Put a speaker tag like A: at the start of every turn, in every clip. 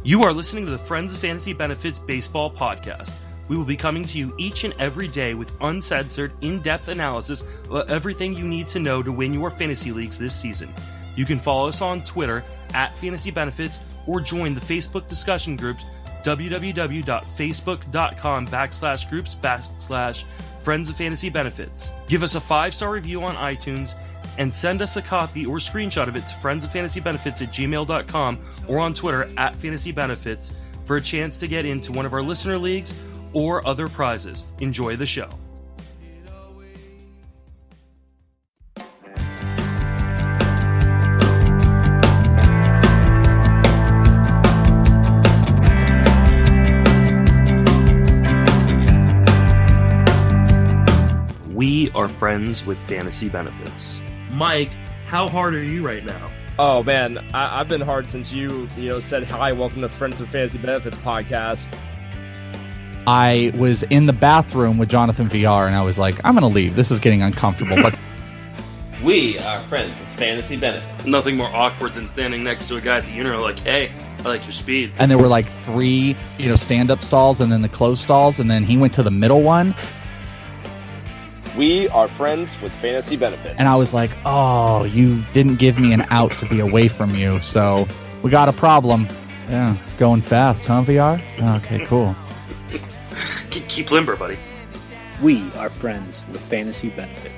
A: You are listening to the Friends of Fantasy Benefits Baseball Podcast. We will be coming to you each and every day with uncensored, in-depth analysis of everything you need to know to win your fantasy leagues this season. You can follow us on Twitter at Fantasy Benefits or join the Facebook discussion groups www.facebook.com/groups/Friends of Fantasy Benefits. Give us a 5-star review on iTunes and send us a copy or screenshot of it to friendsoffantasybenefits@gmail.com or on Twitter at Fantasy Benefits for a chance to get into one of our listener leagues or other prizes. Enjoy the show. We are friends with Fantasy Benefits. Mike, how hard are you right now?
B: Oh man, I've been hard since you said hi, welcome to Friends with Fantasy Benefits podcast.
C: I was in the bathroom with Jonathan VR and I was like, I'm going to leave. This is getting uncomfortable. But
D: we are friends with Fantasy Benefits.
A: Nothing more awkward than standing next to a guy at the urinal like, hey, I like your speed.
C: And there were like 3, stand-up stalls and then the closed stalls, and then he went to the middle one.
B: We are friends with Fantasy Benefits.
C: And I was like, oh, you didn't give me an out to be away from you, so we got a problem. Yeah, it's going fast, huh, VR? Okay, cool.
A: Keep limber, buddy.
E: We are friends with Fantasy Benefits.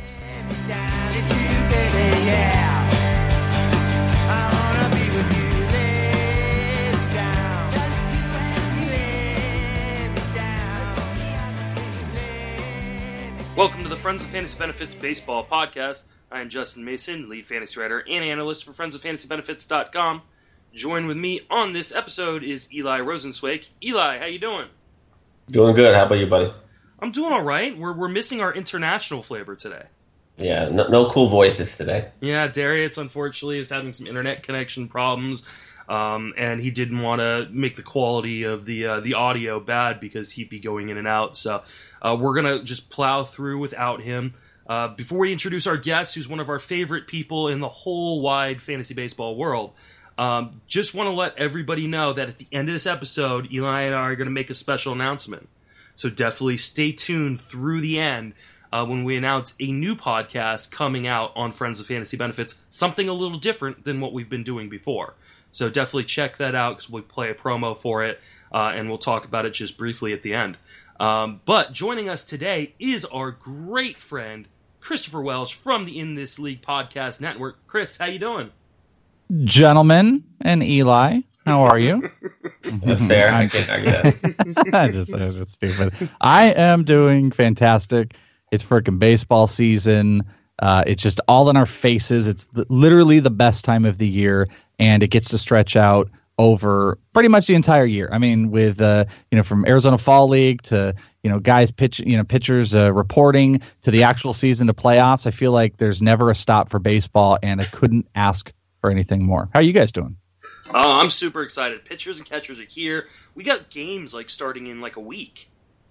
A: Welcome to the Friends of Fantasy Benefits Baseball Podcast. I am Justin Mason, lead fantasy writer and analyst for friendsoffantasybenefits.com. Joined with me on this episode is Eli Rosenzweig. Eli, how you doing?
D: Doing good. How about you, buddy?
A: I'm doing all right. We're missing our international flavor today.
D: Yeah, no cool voices today.
A: Yeah, Darius, unfortunately, is having some internet connection problems, and he didn't want to make the quality of the audio bad because he'd be going in and out. So we're going to just plow through without him. Before we introduce our guest, who's one of our favorite people in the whole wide fantasy baseball world, just want to let everybody know that at the end of this episode, Eli and I are going to make a special announcement. So definitely stay tuned through the end when we announce a new podcast coming out on Friends of Fantasy Benefits, something a little different than what we've been doing before. So definitely check that out because we'll play a promo for it, and we'll talk about it just briefly at the end. But joining us today is our great friend, Christopher Welsh from the In This League Podcast Network. Chris, how you doing?
C: Gentlemen and Eli, how are you?
D: That's fair. I can't argue that.
C: That's stupid. I am doing fantastic. It's freaking baseball season. It's just all in our faces. It's literally the best time of the year, and it gets to stretch out over pretty much the entire year. I mean, with from Arizona Fall League to guys pitchers reporting to the actual season to playoffs. I feel like there's never a stop for baseball, and I couldn't ask for anything more. How are you guys doing?
A: I'm super excited. Pitchers and catchers are here. We got games starting in a week,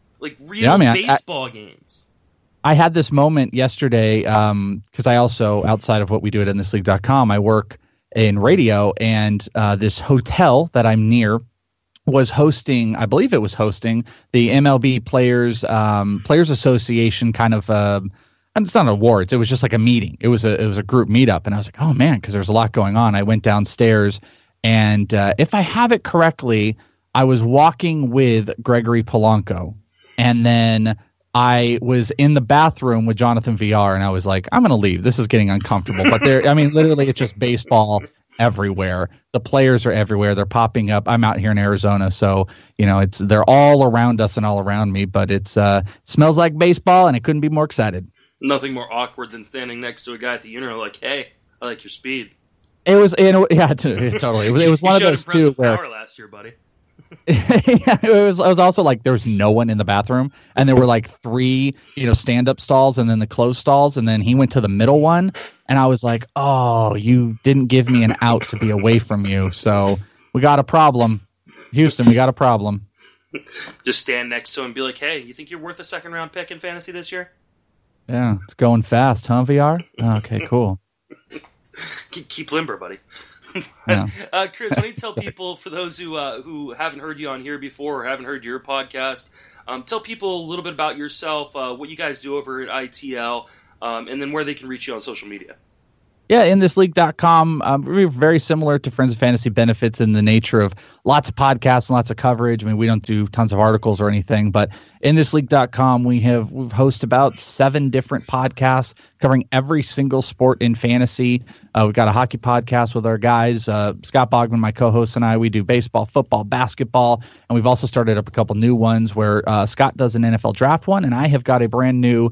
A: real baseball games.
C: I had this moment yesterday because I also, outside of what we do at InThisLeague.com, I work in radio, and this hotel that I'm near was hosting, I believe it was hosting the MLB Players Association kind of, it's not awards, it was just like a meeting. It was a group meetup, and I was like, oh man, because there's a lot going on. I went downstairs, and if I have it correctly, I was walking with Gregory Polanco, and then I was in the bathroom with Jonathan VR, and I was like, I'm going to leave. This is getting uncomfortable. But literally, it's just baseball everywhere. The players are everywhere. They're popping up. I'm out here in Arizona, so they're all around us and all around me. But it smells like baseball, and I couldn't be more excited.
A: Nothing more awkward than standing next to a guy at the urinal like, hey, I like your speed.
C: It was, totally. It was one of those two where
A: power last year, buddy.
C: Yeah, it was also like there was no one in the bathroom, and there were 3 stand-up stalls and then the closed stalls, and then he went to the middle one, and I was like, oh, you didn't give me an out to be away from you, so we got a problem. Houston, we got a problem.
A: Just stand next to him and be like, hey, you think you're worth a second-round pick in fantasy this year?
C: Yeah, it's going fast, huh, VR? Okay, cool.
A: Keep limber, buddy.
C: Yeah.
A: Chris, why don't you tell people, for those who haven't heard you on here before or haven't heard your podcast, tell people a little bit about yourself, what you guys do over at ITL, and then where they can reach you on social media.
C: Yeah, inthisleague.com. We're very similar to Friends of Fantasy Benefits in the nature of lots of podcasts and lots of coverage. I mean, we don't do tons of articles or anything, but inthisleague.com, we've hosted about 7 different podcasts covering every single sport in fantasy. We've got a hockey podcast with our guys, Scott Bogman, my co-host, and I. We do baseball, football, basketball, and we've also started up a couple new ones where Scott does an NFL draft one, and I have got a brand new,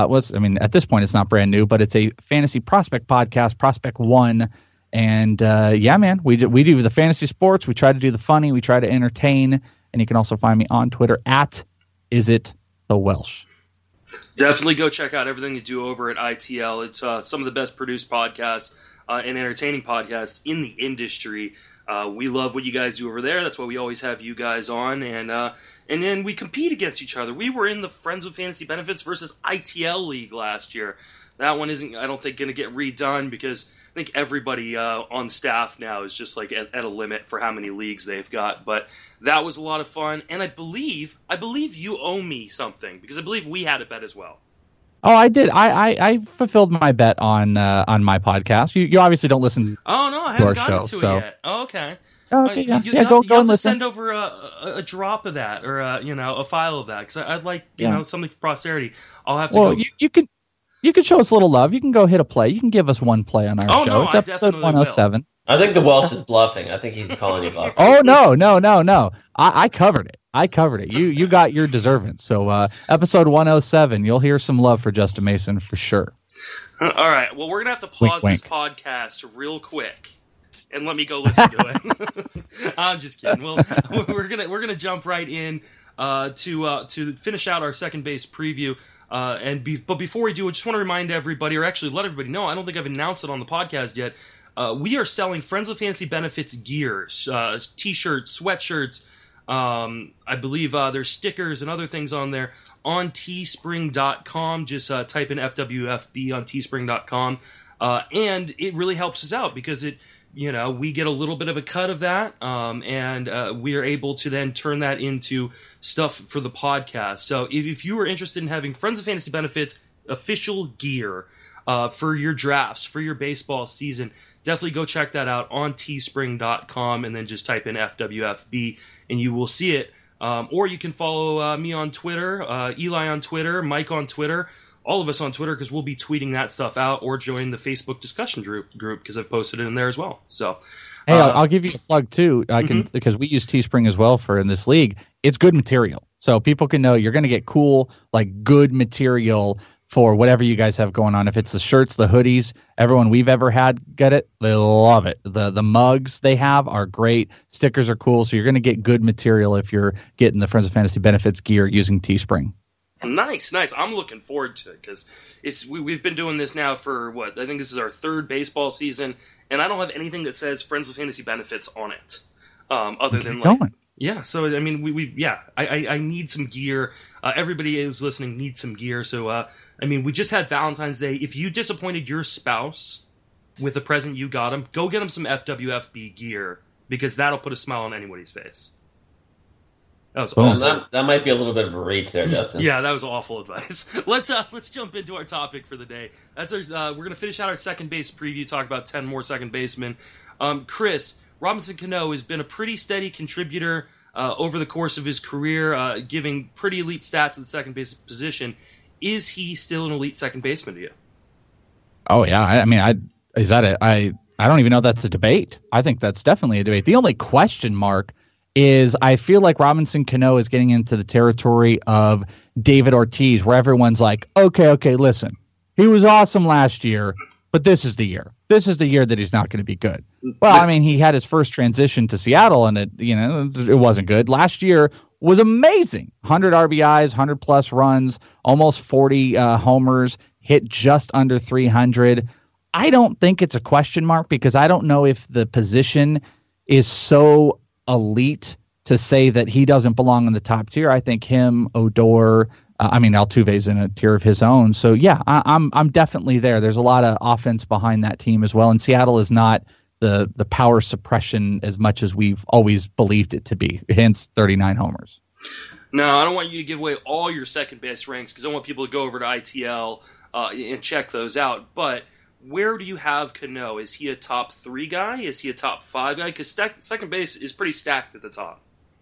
C: at this point it's not brand new, but it's a fantasy prospect podcast, Prospect One. And man, we do the fantasy sports. We try to do the funny. We try to entertain. And you can also find me on Twitter at IsItTheWelsh.
A: Definitely go check out everything you do over at ITL. It's some of the best produced podcasts and entertaining podcasts in the industry. We love what you guys do over there. That's why we always have you guys on. And then we compete against each other. We were in the Friends with Fantasy Benefits versus ITL League last year. That one isn't, I don't think, going to get redone because I think everybody on staff now is just like at a limit for how many leagues they've got. But that was a lot of fun, and I believe you owe me something because I believe we had a bet as well.
C: Oh, I did. I fulfilled my bet on my podcast. You obviously don't listen.
A: Oh no, I haven't gotten to it yet. Oh, okay.
C: Okay,
A: yeah.
C: Go and
A: have to
C: listen.
A: send over a drop of that or a file of that because I'd like something for posterity. I'll have to.
C: Well,
A: go.
C: You can show us a little love. You can go hit a play. You can give us one play on our show.
A: No,
C: it's episode 107.
D: I think the Welsh is bluffing. I think he's calling you bluffing.
C: Oh no! I covered it. You got your deserving. So episode 107, you'll hear some love for Justin Mason for sure.
A: All right. Well, we're gonna have to pause
C: wink.
A: this podcast real quick and let me go listen to it. I'm just kidding. Well, we're gonna jump right in to finish out our second base preview. But before we do, I just want to remind everybody, or actually let everybody know, I don't think I've announced it on the podcast yet. We are selling Friends with Fantasy Benefits gear, t-shirts, sweatshirts. I believe there's stickers and other things on there on teespring.com. Just type in FWFB on teespring.com. And it really helps us out because we get a little bit of a cut of that, and we are able to then turn that into stuff for the podcast. So if you are interested in having Friends of Fantasy Benefits official gear for your drafts, for your baseball season, definitely go check that out on teespring.com and then just type in FWFB and you will see it. Or you can follow me on Twitter, Eli on Twitter, Mike on Twitter, all of us on Twitter because we'll be tweeting that stuff out, or join the Facebook discussion group because I've posted it in there as well. So,
C: hey, I'll give you a plug too. I can because we use Teespring as well for in this league. It's good material, so people can know you're going to get cool, like good material for whatever you guys have going on. If it's the shirts, the hoodies, everyone we've ever had get it. They love it. The mugs they have are great. Stickers are cool, so you're going to get good material if you're getting the Friends of Fantasy Benefits gear using Teespring.
A: Nice. I'm looking forward to it because we've been doing this now for I think this is our third baseball season, and I don't have anything that says Friends of Fantasy Benefits on it, other than
C: going.
A: Yeah. So I mean, I need some gear. Everybody who's listening needs some gear. So we just had Valentine's Day. If you disappointed your spouse with the present you got him, go get him some FWFB gear because that'll put a smile on anybody's face. That was awful.
D: That might be a little bit of a reach there, Justin.
A: Yeah, that was awful advice. Let's jump into our topic for the day. That's we're going to finish out our second base preview, talk about 10 more second basemen. Chris, Robinson Cano has been a pretty steady contributor over the course of his career, giving pretty elite stats at the second base position. Is he still an elite second baseman to you?
C: Oh yeah, I don't even know if that's a debate. I think that's definitely a debate. The only question mark is I feel like Robinson Cano is getting into the territory of David Ortiz, where everyone's like, okay, listen, he was awesome last year, but this is the year. This is the year that he's not going to be good. Well, he had his first transition to Seattle, and it wasn't good. Last year was amazing. 100 RBIs, 100-plus runs, almost 40 homers, hit just under 300. I don't think it's a question mark because I don't know if the position is so elite to say that he doesn't belong in the top tier. I think him, Odor, Altuve's in a tier of his own. So yeah, I'm definitely there. There's a lot of offense behind that team as well, and Seattle is not the power suppression as much as we've always believed it to be. Hence 39 homers.
A: No, I don't want you to give away all your second base ranks because I want people to go over to ITL and check those out. But where do you have Cano? Is he a top 3 guy? Is he a top 5 guy? Because second base is pretty stacked at the top.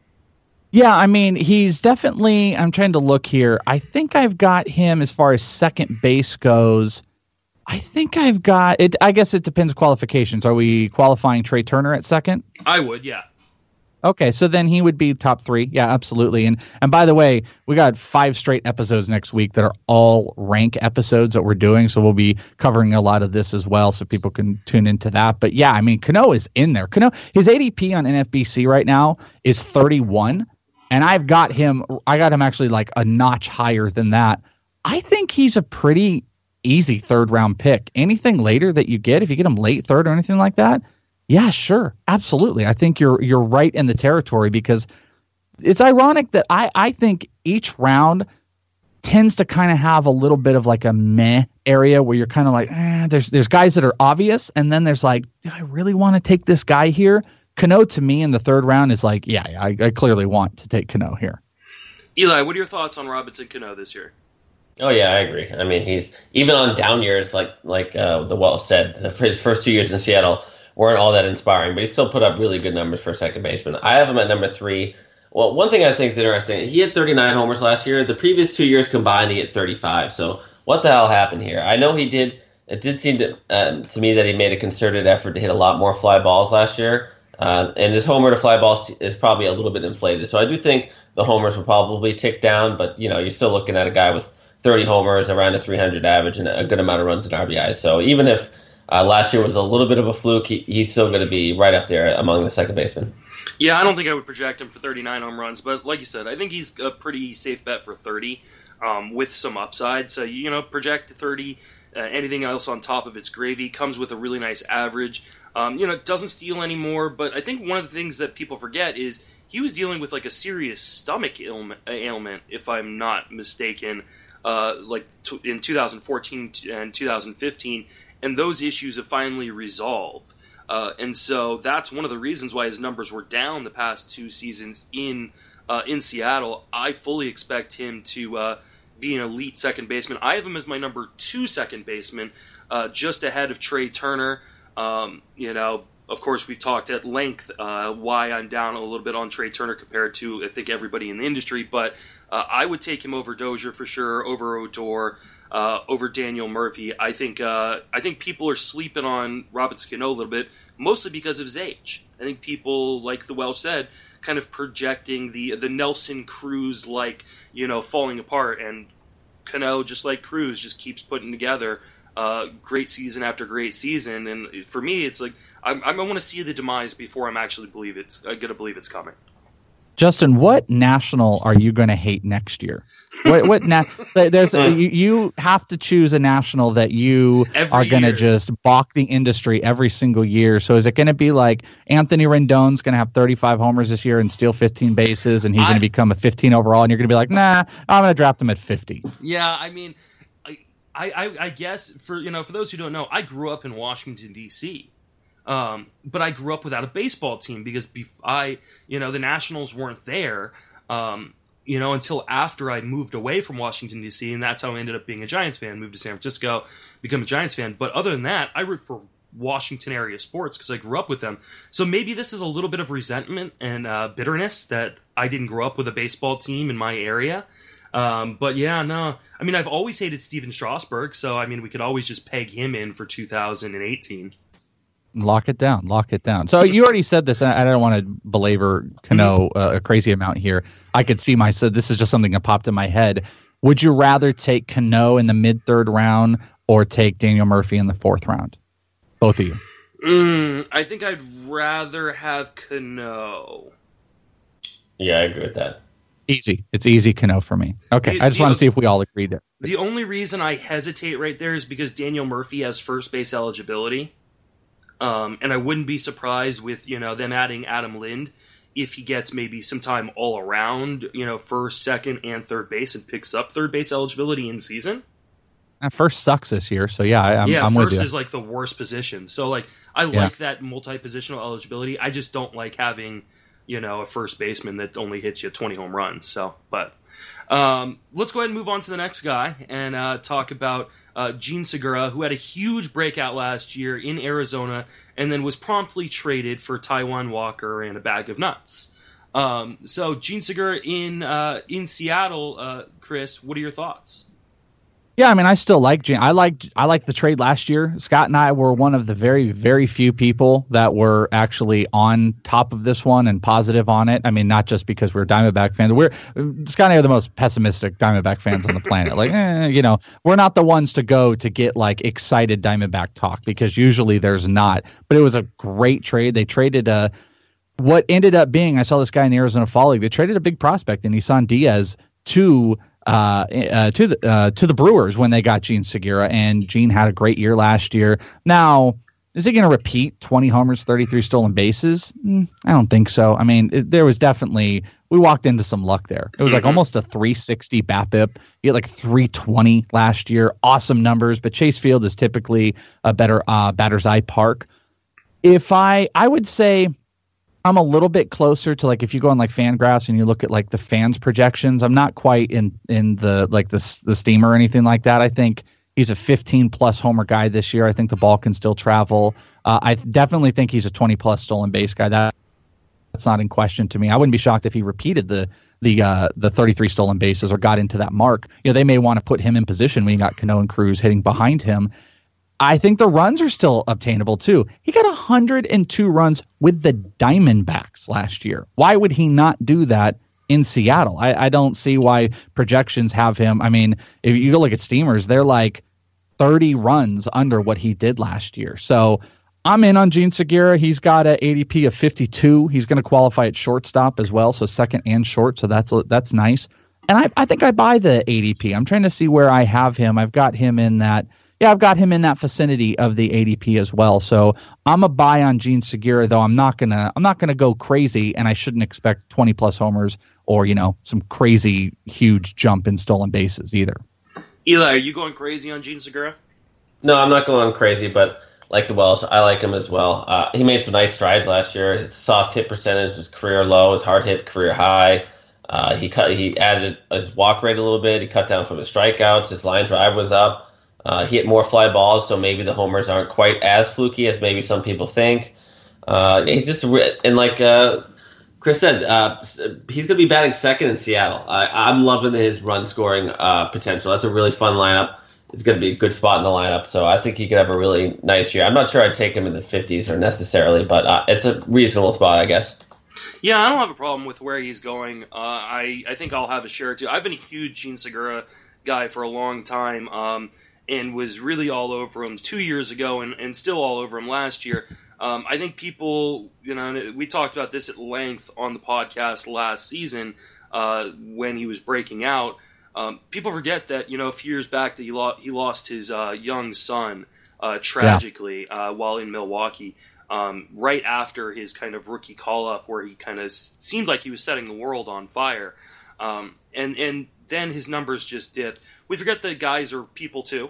C: Yeah, I mean, he's definitely, I'm trying to look here. I think I've got him as far as second base goes. I think I've got it. I guess it depends qualifications. Are we qualifying Trey Turner at second?
A: I would, yeah.
C: Okay, so then he would be top 3. Yeah, absolutely. And by the way, we got 5 straight episodes next week that are all rank episodes that we're doing. So we'll be covering a lot of this as well, so people can tune into that. But yeah, I mean, Cano is in there. Cano, his ADP on NFBC right now is 31, and I got him actually like a notch higher than that. I think he's a pretty easy 3rd round pick. Anything later that you get, if you get him late 3rd or anything like that, yeah, sure. Absolutely. I think you're right in the territory because it's ironic that I think each round tends to kind of have a little bit of like a meh area where you're kind of like, there's guys that are obvious. And then there's like, do I really want to take this guy here? Cano to me in the 3rd round is like, yeah, I clearly want to take Cano here.
A: Eli, what are your thoughts on Robinson Cano this year?
D: Oh yeah, I agree. I mean, he's even on down years, like the Welsh said, his first 2 years in Seattle weren't all that inspiring, but he still put up really good numbers for a second baseman. I have him at number 3. Well, one thing I think is interesting, he had 39 homers last year. The previous 2 years combined, he had 35. So what the hell happened here? I know he did. It did seem to me that he made a concerted effort to hit a lot more fly balls last year, and his homer to fly balls is probably a little bit inflated. So I do think the homers will probably tick down, but you're still looking at a guy with 30 homers, around a 300 average, and a good amount of runs and RBIs. So even if last year was a little bit of a fluke, he's still going to be right up there among the second basemen.
A: Yeah, I don't think I would project him for 39 home runs, but like you said, I think he's a pretty safe bet for 30 with some upside. So, project 30. Anything else on top of it's gravy. Comes with a really nice average. Doesn't steal anymore, but I think one of the things that people forget is he was dealing with like a serious stomach ailment, if I'm not mistaken, in 2014 and 2015, and those issues have finally resolved. And so that's one of the reasons why his numbers were down the past 2 seasons in Seattle. I fully expect him to be an elite second baseman. I have him as my number 2 second baseman, just ahead of Trey Turner. Of course, we've talked at length why I'm down a little bit on Trey Turner compared to, I think, everybody in the industry. But I would take him over Dozier for sure, over Odor, over Daniel Murphy. I think people are sleeping on Robinson Cano a little bit, mostly because of his age. I think people, like the Welsh said, kind of projecting the Nelson Cruz falling apart, and Cano, just like Cruz, just keeps putting together great season after great season. And for me, it's like I want to see the demise before I'm actually going to believe it's coming.
C: Justin, what national are you going to hate next year? You have to choose a national that you are going to just balk the industry every single year. So is it going to be like Anthony Rendon's going to have 35 homers this year and steal 15 bases, and he's going to become a 15 overall, and you're going to be like, nah, I'm going to draft him at 50?
A: Yeah, I mean, I guess for those who don't know, I grew up in Washington, D.C., but I grew up without a baseball team because the Nationals weren't there, until after I moved away from Washington, D.C., and that's how I ended up being a Giants fan. Moved to San Francisco, become a Giants fan. But other than that, I root for Washington area sports because I grew up with them. So maybe this is a little bit of resentment and bitterness that I didn't grow up with a baseball team in my area. But yeah, no. I mean, I've always hated Steven Strasburg, so I mean, we could always just peg him in for 2018.
C: Lock it down. So you already said this, and I don't want to belabor Cano a crazy amount here. I could see this is just something that popped in my head. Would you rather take Cano in the mid-3rd round or take Daniel Murphy in the 4th round? Both of you.
A: I think I'd rather have Cano.
D: Yeah, I agree with that.
C: Easy. It's easy Cano for me. Okay, I just want to see if we all agreed there.
A: The only reason I hesitate right there is because Daniel Murphy has first base eligibility. And I wouldn't be surprised with, them adding Adam Lind if he gets maybe some time all around, first, second, and third base and picks up third base eligibility in season.
C: First sucks this year, so yeah, I'm with you.
A: First is like the worst position. So like I like that multi-positional eligibility. I just don't like having, a first baseman that only hits you 20 home runs. So, but let's go ahead and move on to the next guy and talk about Jean Segura, who had a huge breakout last year in Arizona and then was promptly traded for Taijuan Walker and a bag of nuts. So Jean Segura in Seattle, Chris, what are your thoughts?
C: Yeah, I mean, I still like Gene. I like the trade last year. Scott and I were one of the very, very few people that were actually on top of this one and positive on it. I mean, not just because we're Diamondback fans. Scott and I are the most pessimistic Diamondback fans on the planet. Like, we're not the ones to go to get like excited Diamondback talk because usually there's not. But it was a great trade. They traded what ended up being. I saw this guy in the Arizona Fall League. They traded a big prospect in Isan Diaz to the Brewers when they got Jean Segura, and Jean had a great year last year. Now, is he going to repeat 20 homers, 33 stolen bases? I don't think so. I mean, there was definitely, we walked into some luck there. It was like almost a 360 BABIP. He had like 320 last year. Awesome numbers, but Chase Field is typically a better batter's eye park. I would say I'm a little bit closer to like if you go on like Fangraphs and you look at like the fans projections. I'm not quite in the like the steamer or anything like that. I think he's a 15 plus homer guy this year. I think the ball can still travel. I definitely think he's a 20 plus stolen base guy. That's not in question to me. I wouldn't be shocked if he repeated the 33 stolen bases or got into that mark. They may want to put him in position when you got Cano and Cruz hitting behind him. I think the runs are still obtainable, too. He got 102 runs with the Diamondbacks last year. Why would he not do that in Seattle? I don't see why projections have him. I mean, if you go look at Steamers, they're like 30 runs under what he did last year. So I'm in on Jean Segura. He's got an ADP of 52. He's going to qualify at shortstop as well, so second and short, so that's nice. And I think I buy the ADP. I'm trying to see where I have him. I've got him in that vicinity of the ADP as well. So I'm a buy on Jean Segura, though I'm not gonna go crazy, and I shouldn't expect 20 plus homers or some crazy huge jump in stolen bases either.
A: Eli, are you going crazy on Jean Segura?
D: No, I'm not going crazy, but like the Welsh, I like him as well. He made some nice strides last year. His soft hit percentage was career low. His hard hit career high. He added his walk rate a little bit. He cut down from his strikeouts. His line drive was up. He hit more fly balls, so maybe the homers aren't quite as fluky as maybe some people think. He's just and like Chris said, he's going to be batting second in Seattle. I'm loving his run scoring potential. That's a really fun lineup. It's going to be a good spot in the lineup, so I think he could have a really nice year. I'm not sure I'd take him in the 50s or necessarily, but it's a reasonable spot, I guess.
A: Yeah, I don't have a problem with where he's going. I think I'll have a share too. I've been a huge Jean Segura guy for a long time. And was really all over him 2 years ago and still all over him last year. I think people, we talked about this at length on the podcast last season when he was breaking out. People forget that, a few years back that he lost his young son tragically while in Milwaukee right after his kind of rookie call-up where he kind of seemed like he was setting the world on fire. And then his numbers just dipped. We forget that guys are people too,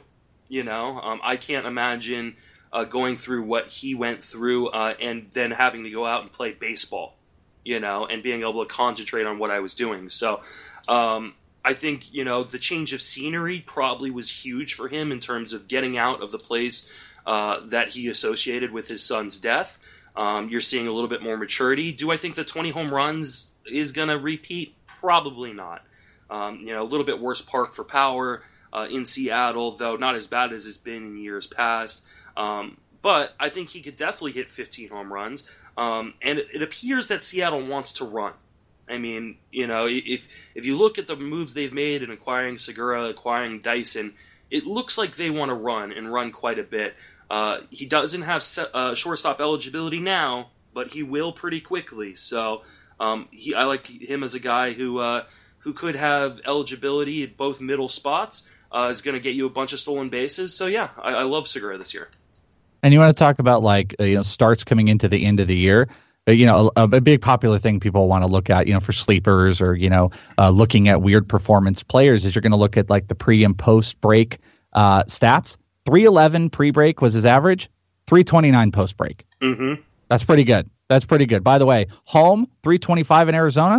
A: I can't imagine going through what he went through and then having to go out and play baseball, and being able to concentrate on what I was doing. So I think, the change of scenery probably was huge for him in terms of getting out of the place that he associated with his son's death. You're seeing a little bit more maturity. Do I think the 20 home runs is going to repeat? Probably not. A little bit worse park for power in Seattle, though not as bad as it's been in years past. But I think he could definitely hit 15 home runs. And it appears that Seattle wants to run. I mean, if you look at the moves they've made in acquiring Segura, acquiring Dyson, it looks like they want to run and run quite a bit. He doesn't have shortstop eligibility now, but he will pretty quickly. So I like him as a guy who could have eligibility at both middle spots, is going to get you a bunch of stolen bases. So, yeah, I love Segura this year.
C: And you want to talk about, starts coming into the end of the year. A big popular thing people want to look at, for sleepers or, looking at weird performance players is you're going to look at, the pre- and post-break stats. 311 pre-break was his average. 329 post-break.
A: Mm-hmm.
C: That's pretty good. That's pretty good. By the way, home 325 in Arizona,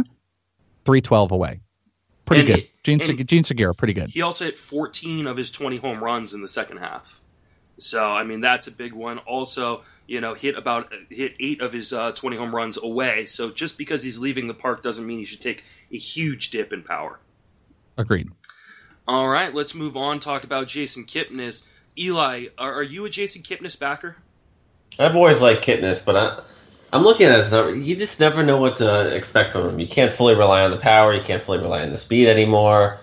C: 312 away. Pretty good. Gene Segura, pretty good.
A: He also hit 14 of his 20 home runs in the second half. So, I mean, that's a big one. Also, hit 8 of his 20 home runs away. So just because he's leaving the park doesn't mean he should take a huge dip in power.
C: Agreed.
A: All right, let's move on. Talk about Jason Kipnis. Eli, are you a Jason Kipnis backer?
D: I've always liked Kipnis, but I'm looking at his number. You just never know what to expect from him. You can't fully rely on the power. You can't fully rely on the speed anymore.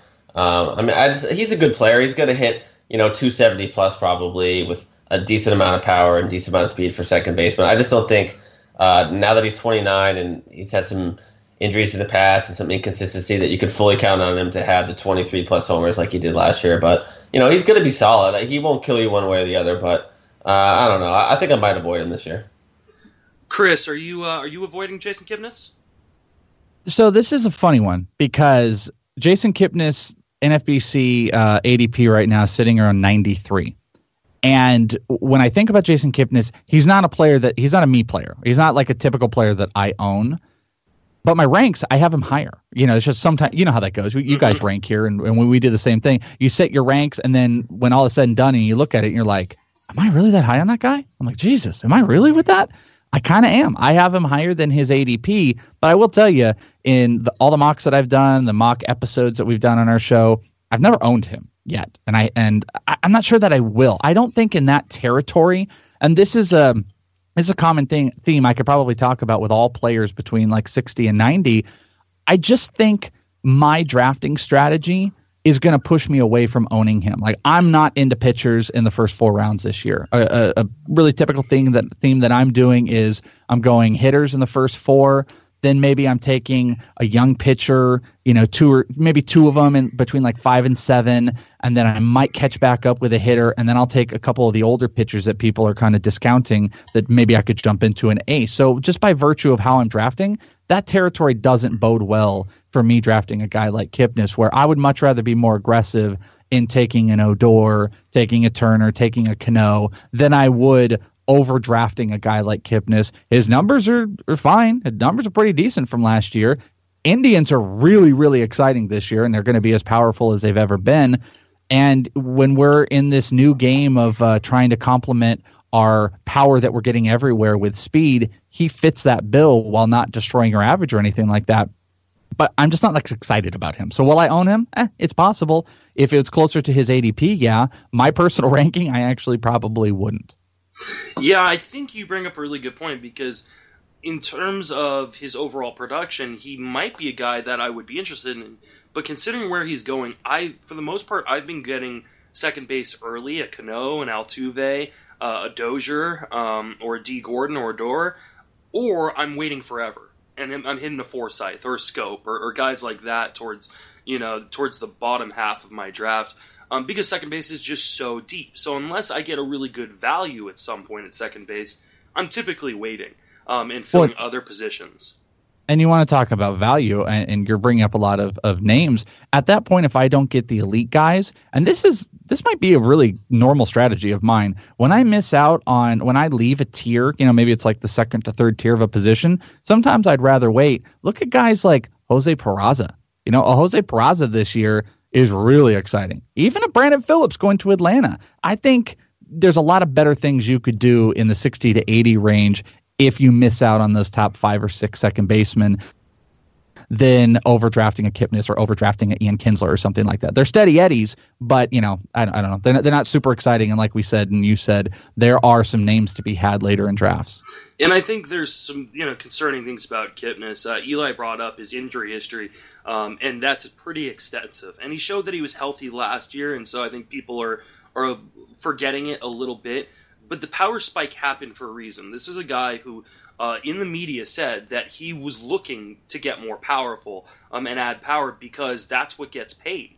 D: He's a good player. He's going to hit 270 plus probably with a decent amount of power and decent amount of speed for second base. But I just don't think now that he's 29 and he's had some injuries in the past and some inconsistency that you could fully count on him to have the 23 plus homers like he did last year. But he's going to be solid. He won't kill you one way or the other. But I don't know. I think I might avoid him this year.
A: Chris, are you avoiding Jason Kipnis?
C: So this is a funny one because Jason Kipnis, NFBC ADP right now is sitting around 93. And when I think about Jason Kipnis, he's not a me player. He's not like a typical player that I own. But my ranks, I have him higher. It's just sometimes, you know how that goes. You guys rank here, and when we do the same thing, you set your ranks, and then when all is said and done, and you look at it, and you're like, am I really that high on that guy? I'm like, Jesus, am I really with that? I kind of am. I have him higher than his ADP, but I will tell you, in all the mocks that I've done, the mock episodes that we've done on our show, I've never owned him yet, and I'm not sure that I will. I don't think in that territory, and this is a common theme I could probably talk about with all players between like 60 and 90. I just think my drafting strategy is going to push me away from owning him. Like, I'm not into pitchers in the first 4 rounds this year. A really typical theme that I'm doing is I'm going hitters in the first 4. Then maybe I'm taking a young pitcher, 2 of them in between like 5 and 7, and then I might catch back up with a hitter, and then I'll take a couple of the older pitchers that people are kind of discounting that maybe I could jump into an ace. So just by virtue of how I'm drafting, that territory doesn't bode well for me drafting a guy like Kipnis, where I would much rather be more aggressive in taking an Odor, taking a Turner, taking a Cano than I would overdrafting a guy like Kipnis. His numbers are fine. His numbers are pretty decent from last year. Indians are really, really exciting this year, and they're going to be as powerful as they've ever been. And when we're in this new game of trying to complement our power that we're getting everywhere with speed, he fits that bill while not destroying our average or anything like that. But I'm just not like excited about him. So will I own him? It's possible. If it's closer to his ADP, yeah. My personal ranking, I actually probably wouldn't.
A: Yeah, I think you bring up a really good point because in terms of his overall production, he might be a guy that I would be interested in. But considering where he's going, for the most part, I've been getting second base early, a Cano, an Altuve, a Dozier, or a D. Gordon or a Odor, or I'm waiting forever. And I'm hitting a Forsythe or a Scope or guys like that towards the bottom half of my draft. Because second base is just so deep. So unless I get a really good value at some point at second base, I'm typically waiting and filling other positions.
C: And you want to talk about value, and you're bringing up a lot of names. At that point, if I don't get the elite guys, and this might be a really normal strategy of mine, when I leave a tier, maybe it's like the second to third tier of a position, sometimes I'd rather wait. Look at guys like Jose Peraza. A Jose Peraza this year is really exciting. Even a Brandon Phillips going to Atlanta. I think there's a lot of better things you could do in the 60 to 80 range if you miss out on those top 5 or 6 second basemen than overdrafting a Kipnis or overdrafting a Ian Kinsler or something like that. They're steady eddies, but I don't know. They're not super exciting. And like we said, and you said, there are some names to be had later in drafts.
A: And I think there's some concerning things about Kipnis. Eli brought up his injury history, and that's pretty extensive. And he showed that he was healthy last year, and so I think people are forgetting it a little bit. But the power spike happened for a reason. This is a guy who, in the media, said that he was looking to get more powerful and add power because that's what gets paid,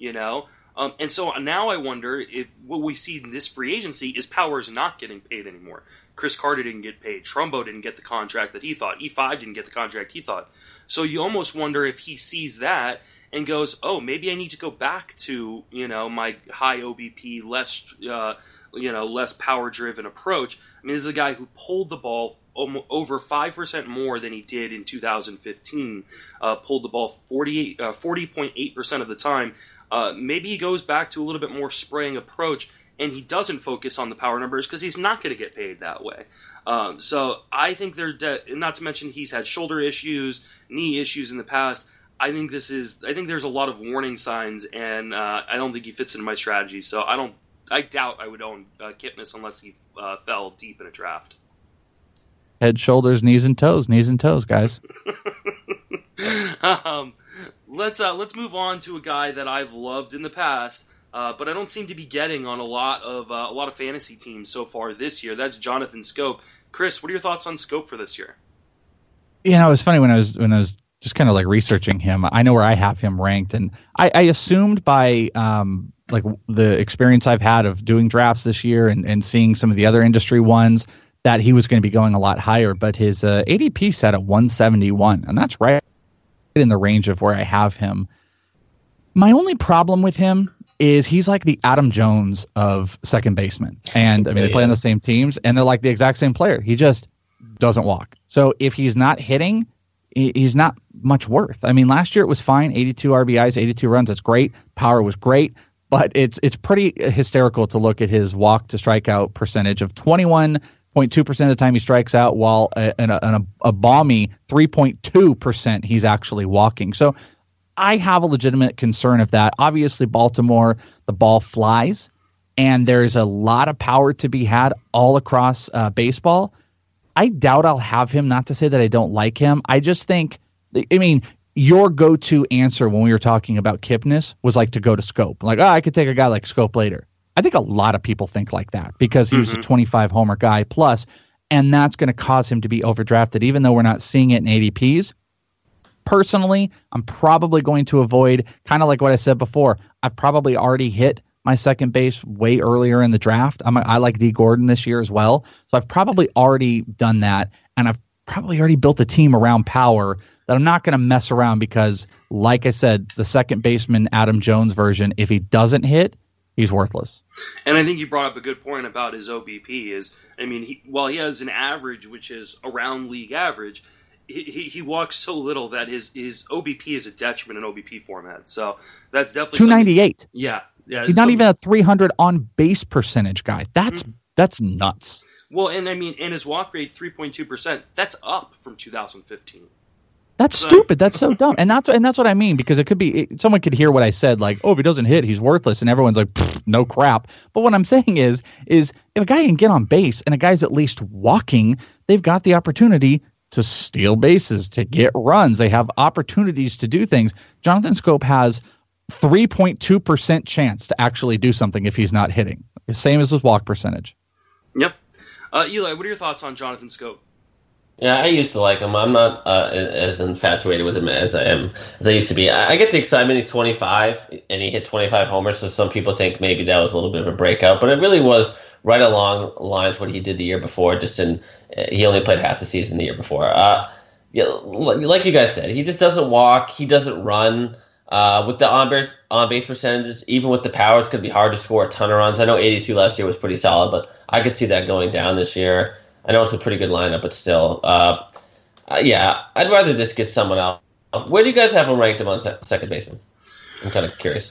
A: And so now I wonder if what we see in this free agency is power is not getting paid anymore. Chris Carter didn't get paid. Trumbo didn't get the contract that he thought. E5 didn't get the contract he thought. So you almost wonder if he sees that and goes, oh, maybe I need to go back to, my high OBP, less, less power-driven approach. I mean, this is a guy who pulled the ball over 5% more than he did in 2015, pulled the ball 40.8% of the time. Maybe he goes back to a little bit more spraying approach, and he doesn't focus on the power numbers because he's not going to get paid that way. So I think not to mention he's had shoulder issues, knee issues in the past. I think there's a lot of warning signs, and I don't think he fits into my strategy. So I doubt I would own Kipnis unless he fell deep in a draft.
C: Head, shoulders, knees, and toes, guys.
A: Let's move on to a guy that I've loved in the past, but I don't seem to be getting on a lot of fantasy teams so far this year. That's Jonathan Schoop. Chris, what are your thoughts on Schoop for this year?
C: It was funny when I was just kind of like researching him. I know where I have him ranked, and I assumed by like the experience I've had of doing drafts this year and seeing some of the other industry ones that he was going to be going a lot higher, but his ADP set at 171, and that's right in the range of where I have him. My only problem with him is he's like the Adam Jones of second baseman. And I mean, they play on the same teams, and they're like the exact same player. He just doesn't walk. So if he's not hitting, he's not much worth. I mean, last year it was fine, 82 RBIs, 82 runs. That's great. Power was great. But it's pretty hysterical to look at his walk to strikeout percentage of 21.2% of the time he strikes out, while in a balmy 3.2% he's actually walking. So I have a legitimate concern of that. Obviously, Baltimore, the ball flies, and there's a lot of power to be had all across baseball. I doubt I'll have him, not to say that I don't like him. I just think, I mean, your go-to answer when we were talking about Kipnis was like to go to Schoop. Like, I could take a guy like Schoop later. I think a lot of people think like that because he was a 25 homer guy plus, and that's going to cause him to be overdrafted, even though we're not seeing it in ADPs. Personally, I'm probably going to avoid, kind of like what I said before, I've probably already hit my second base way earlier in the draft. I like D. Gordon this year as well. So I've probably already done that, and I've probably already built a team around power that I'm not going to mess around because, like I said, the second baseman Adam Jones version, if he doesn't hit, he's worthless.
A: And I think you brought up a good point about his OBP. While he has an average, which is around league average, he walks so little that his OBP is a detriment in OBP format. So that's definitely
C: 298.
A: Yeah.
C: He's not even a 300 on base percentage guy. That's nuts.
A: Well, and his walk rate 3.2%. That's up from 2015.
C: That's stupid. That's so dumb. And that's what I mean, because it could be someone could hear what I said, like, oh, if he doesn't hit, he's worthless, and everyone's like, no crap. But what I'm saying is if a guy can get on base and a guy's at least walking, they've got the opportunity to steal bases, to get runs. They have opportunities to do things. Jonathan Schoop has 3.2% chance to actually do something if he's not hitting. The same as his walk percentage.
A: Yep. Eli, what are your thoughts on Jonathan Schoop?
D: Yeah, I used to like him. I'm not as infatuated with him as I used to be. I get the excitement. He's 25, and he hit 25 homers, so some people think maybe that was a little bit of a breakout. But it really was right along lines what he did the year before. He only played half the season the year before. Like you guys said, he just doesn't walk. He doesn't run. With the on base percentage, even with the power, it's going to be hard to score a ton of runs. I know 82 last year was pretty solid, but I could see that going down this year. I know it's a pretty good lineup, but still, yeah, I'd rather just get someone else. Where do you guys have him ranked among second baseman? I'm kind of curious.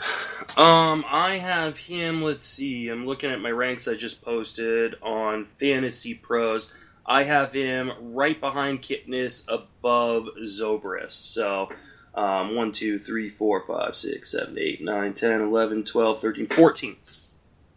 A: I have him, let's see, I'm looking at my ranks I just posted on Fantasy Pros. I have him right behind Kipnis, above Zobrist. So, 1, 2, 3, 4, 5, 6, 7, 8, 9, 10, 11, 12, 13, 14th.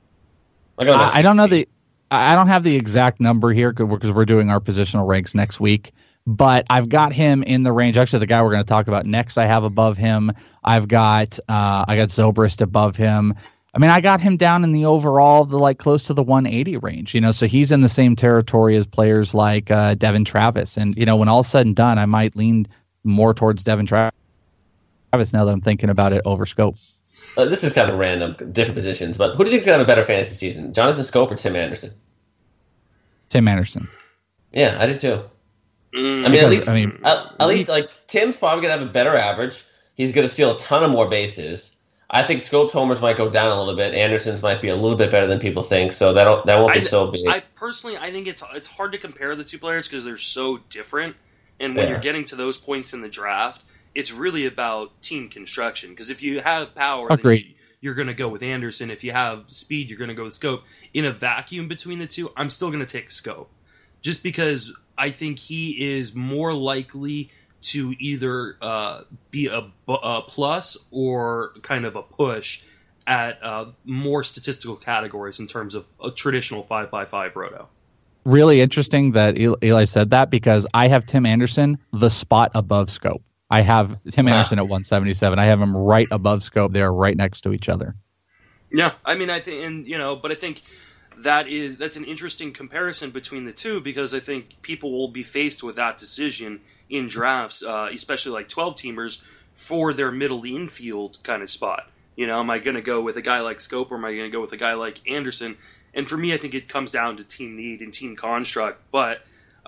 C: I don't know I don't have the exact number here because we're doing our positional ranks next week, but I've got him in the range. Actually, the guy we're going to talk about next, I have above him. I got Zobrist above him. I mean, I got him down in the overall, close to the 180 range, so he's in the same territory as players like Devin Travis. And, when all's said and done, I might lean more towards Devin Travis now that I'm thinking about it over Schoop.
D: This is kind of random, different positions, but who do you think is going to have a better fantasy season, Jonathan Schoop or Tim Anderson?
C: Tim Anderson.
D: Yeah, I do too. At least like Tim's probably going to have a better average. he's going to steal a ton of more bases. I think Scope's homers might go down a little bit. Anderson's might be a little bit better than people think, so that won't be so big.
A: I think it's hard to compare the two players because they're so different. And when you're getting to those points in the draft, it's really about team construction. Because if you have power, then you're going to go with Anderson. If you have speed, you're going to go with Scope. In a vacuum between the two, I'm still going to take Scope, just because I think he is more likely to either be a plus or kind of a push at more statistical categories in terms of a traditional 5x5 roto.
C: Really interesting that Eli said that, because I have Tim Anderson the spot above Scope. I have Tim Anderson at 177. I have him right above Scope. They're right next to each other.
A: Yeah, I mean, I think, but I think that's an interesting comparison between the two, because I think people will be faced with that decision in drafts, especially like 12-teamers, for their middle infield kind of spot. Am I going to go with a guy like Scope, or am I going to go with a guy like Anderson? And for me, I think it comes down to team need and team construct. But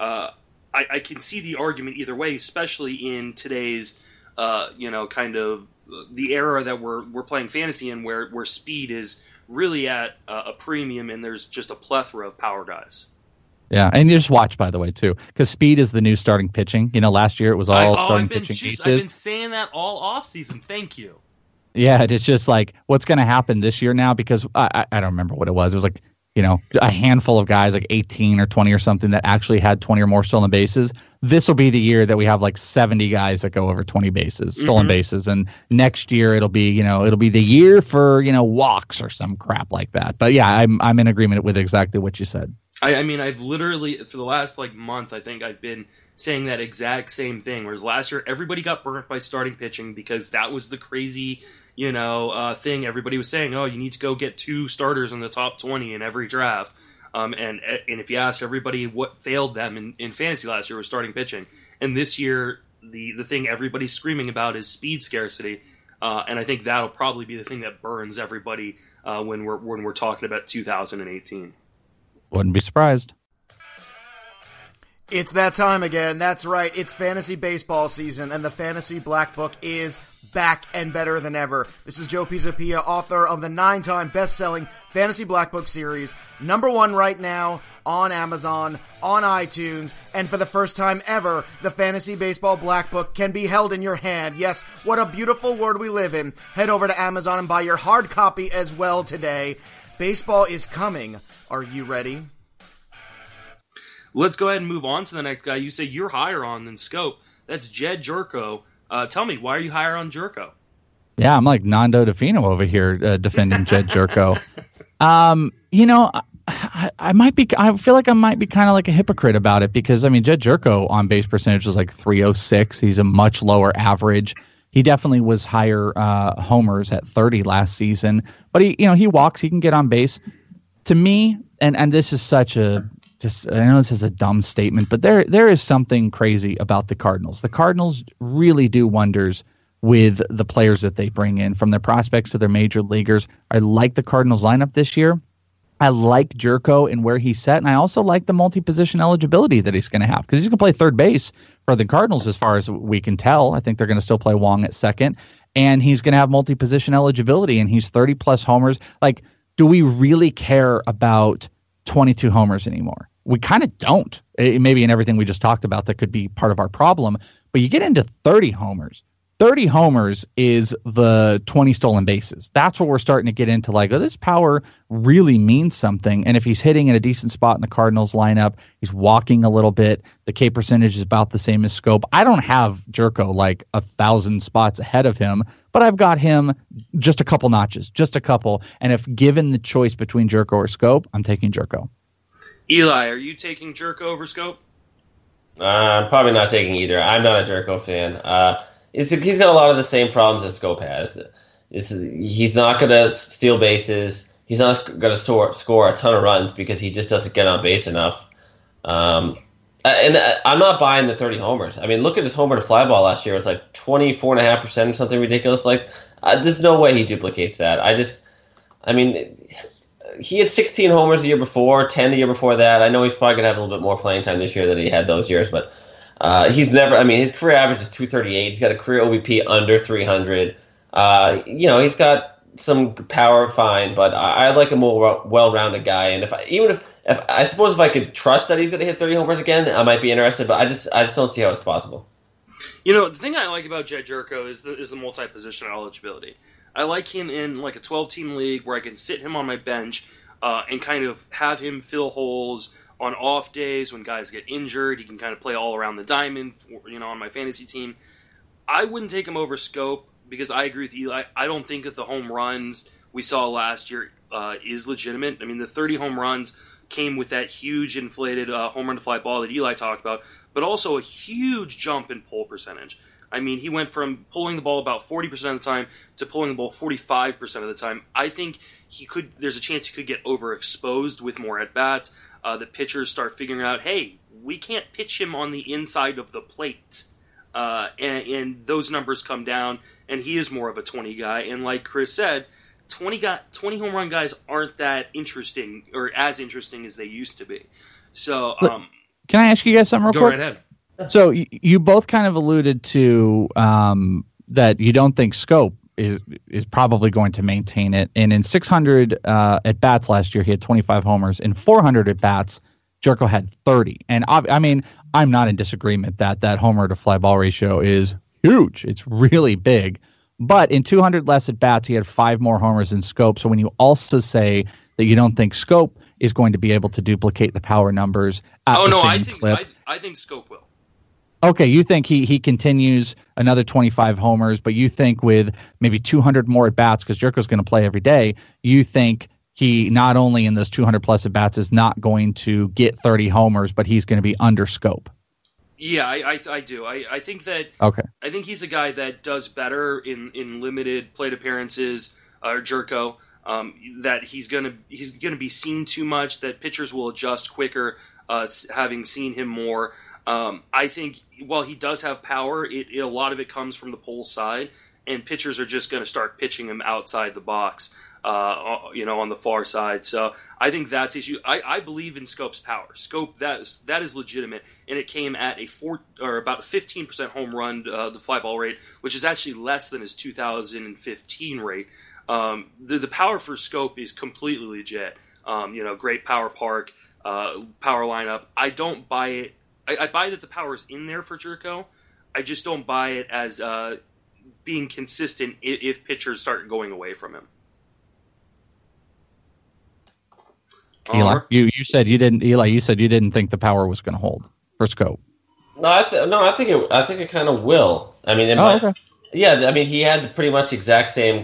A: I can see the argument either way, especially in today's, kind of the era that we're playing fantasy in, where speed is really at a premium, and there's just a plethora of power guys.
C: Yeah, and you just watch, by the way, too, because speed is the new starting pitching. Last year it was all starting pitching aces.
A: I've been saying that all offseason. Thank you.
C: Yeah, it's just like what's going to happen this year now, because I don't remember what it was. It was like, a handful of guys, like 18 or 20 or something, that actually had 20 or more stolen bases. This will be the year that we have like 70 guys that go over 20 bases, stolen bases. And next year it'll be, it'll be the year for, walks or some crap like that. But yeah, I'm in agreement with exactly what you said.
A: I mean, I've literally, for the last month, I think I've been saying that exact same thing. Whereas last year, everybody got burnt by starting pitching, because that was the crazy, thing. Everybody was saying, oh, you need to go get 2 starters in the top 20 in every draft. And if you asked everybody what failed them in fantasy last year, was starting pitching. And this year, the thing everybody's screaming about is speed scarcity. And I think that'll probably be the thing that burns everybody when we're talking about 2018.
C: Wouldn't be surprised.
F: It's that time again. That's right. It's fantasy baseball season, and the Fantasy Black Book is back and better than ever. This is Joe Pisapia, author of the 9-time best-selling Fantasy Black Book series, #1 right now on Amazon, on iTunes, and for the first time ever, the Fantasy Baseball Black Book can be held in your hand. Yes, what a beautiful world we live in. Head over to Amazon and buy your hard copy as well today. Baseball is coming. Are you ready?
A: Let's go ahead and move on to the next guy. You say you're higher on than Scope. That's Jed Jerko. Tell me, why are you higher on Jerko?
C: Yeah, I'm like Nando DeFino over here defending Jed Jerko. I might be. I feel like I might be kind of like a hypocrite about it, because Jed Jerko on base percentage was like 306. He's a much lower average. He definitely was higher homers at 30 last season, but he walks. He can get on base. To me, and this is such a. I know this is a dumb statement, but there is something crazy about the Cardinals. The Cardinals really do wonders with the players that they bring in, from their prospects to their major leaguers. I like the Cardinals lineup this year. I like Jerko and where he's set, and I also like the multi-position eligibility that he's going to have, because he's going to play third base for the Cardinals as far as we can tell. I think they're going to still play Wong at second, and he's going to have multi-position eligibility, and he's 30-plus homers. Like, do we really care about 22 homers anymore? We kind of don't. Maybe in everything we just talked about, that could be part of our problem. But you get into 30 homers. 30 homers is the 20 stolen bases. That's what we're starting to get into. Like, oh, this power really means something. And if he's hitting in a decent spot in the Cardinals lineup, he's walking a little bit. The K percentage is about the same as Scope. I don't have Jerko like 1,000 spots ahead of him, but I've got him just a couple notches, just a couple. And if given the choice between Jerko or Scope, I'm taking Jerko.
A: Eli, are you taking Jerko over Scope?
D: I'm probably not taking either. I'm not a Jerko fan. He's got a lot of the same problems that Scope has. He's not going to steal bases. He's not going to score a ton of runs, because he just doesn't get on base enough. And I'm not buying the 30 homers. Look at his homer to fly ball last year. It was like 24.5% or something ridiculous. Like, there's no way he duplicates that. He had 16 homers the year before, 10 the year before that. I know he's probably going to have a little bit more playing time this year than he had those years, but He's never. I mean, his career average is 238. He's got a career OBP under 300. He's got some power, fine, but I like a more well-rounded guy. And if I could trust that he's going to hit 30 homers again, I might be interested. But I just don't see how it's possible.
A: The thing I like about Jedd Gyorko is the multi-position eligibility. I like him in like a 12-team league where I can sit him on my bench and kind of have him fill holes on off days when guys get injured. He can kind of play all around the diamond, on my fantasy team. I wouldn't take him over Schoop because I agree with Eli. I don't think that the home runs we saw last year is legitimate. I mean, the 30 home runs came with that huge inflated home run to fly ball that Eli talked about, but also a huge jump in pull percentage. I mean, he went from pulling the ball about 40% of the time to pulling the ball 45% of the time. I think there's a chance he could get overexposed with more at-bats. The pitchers start figuring out, hey, we can't pitch him on the inside of the plate. And those numbers come down, and he is more of a 20 guy. And like Chris said, 20 home run guys aren't that interesting or as interesting as they used to be. So,
C: can I ask you guys something real quick?
A: Go right ahead.
C: So you both kind of alluded to that you don't think Schoop is probably going to maintain it. And in 600 at bats last year, he had 25 homers. In 400 at bats, Gyorko had 30. And I mean, I'm not in disagreement that homer to fly ball ratio is huge. It's really big. But in 200 less at bats, he had 5 more homers than Schoop. So when you also say that you don't think Schoop is going to be able to duplicate the power numbers at the same clip,
A: I think Schoop will.
C: Okay, you think he continues another 25 homers, but you think with maybe 200 more at bats, because Gyorko's going to play every day, you think he not only in those 200 plus at bats is not going to get 30 homers, but he's going to be under Schoop.
A: Yeah, I do. I think that.
C: Okay.
A: I think he's a guy that does better in limited plate appearances. Gyorko, that he's gonna be seen too much. That pitchers will adjust quicker, having seen him more. I think while he does have power, a lot of it comes from the pull side, and pitchers are just going to start pitching him outside the box, on the far side. So I think that's issue. I believe in Schoop's power. Schoop, that is legitimate, and it came at about a 15% home run the fly ball rate, which is actually less than his 2015 rate. The power for Schoop is completely legit. Great power park, power lineup. I don't buy it. I buy that the power is in there for Gyorko. I just don't buy it as being consistent if pitchers start going away from him.
C: Eli, you said you didn't. Eli, you said you didn't think the power was going to hold for Schoop.
D: No, I think it kind of will. I mean,
C: okay.
D: Yeah. I mean, he had pretty much exact same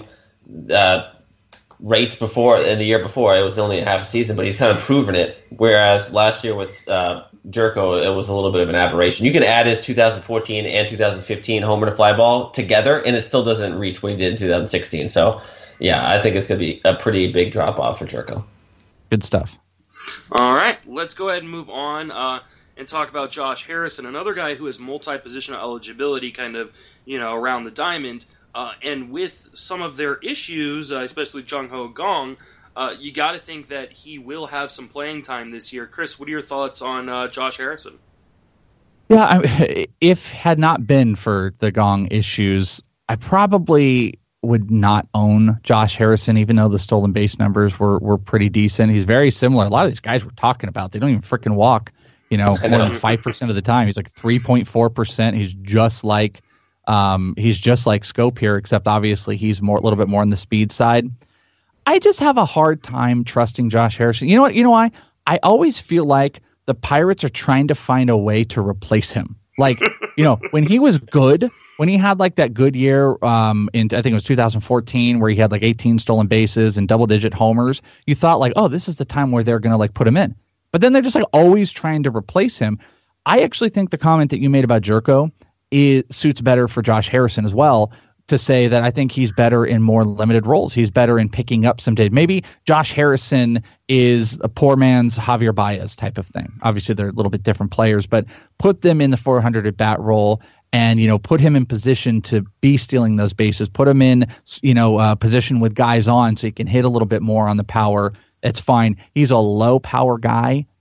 D: rates before and the year before. It was only half a season, but he's kind of proven it. Whereas last year with Gyorko, it was a little bit of an aberration. You can add his 2014 and 2015 homer to fly ball together, and it still doesn't reach what he did in 2016. So, yeah, I think it's going to be a pretty big drop off for Gyorko.
C: Good stuff.
A: All right, let's go ahead and move on and talk about Josh Harrison, another guy who has multi-positional eligibility kind of, around the diamond. And with some of their issues, especially Jung Ho Gong, you got to think that he will have some playing time this year. Chris, what are your thoughts on Josh Harrison?
C: Yeah, if had not been for the Gong issues, I probably would not own Josh Harrison, even though the stolen base numbers were pretty decent. He's very similar. A lot of these guys we're talking about, they don't even freaking walk, more than 5% of the time. He's like 3.4%. He's just like Schoop here, except obviously he's a little bit more on the speed side. I just have a hard time trusting Josh Harrison. You know what? You know why? I always feel like the Pirates are trying to find a way to replace him. Like, when he was good, when he had like that good year in I think it was 2014 where he had like 18 stolen bases and double-digit homers, you thought like, oh, this is the time where they're going to like put him in. But then they're just like always trying to replace him. I actually think the comment that you made about Gyorko suits better for Josh Harrison as well, to say that I think he's better in more limited roles. He's better in picking up some days. Maybe Josh Harrison is a poor man's Javier Baez type of thing. Obviously, they're a little bit different players, but put them in the 400 at bat role and, put him in position to be stealing those bases. Put him in, position with guys on so he can hit a little bit more on the power. It's fine. He's a low power guy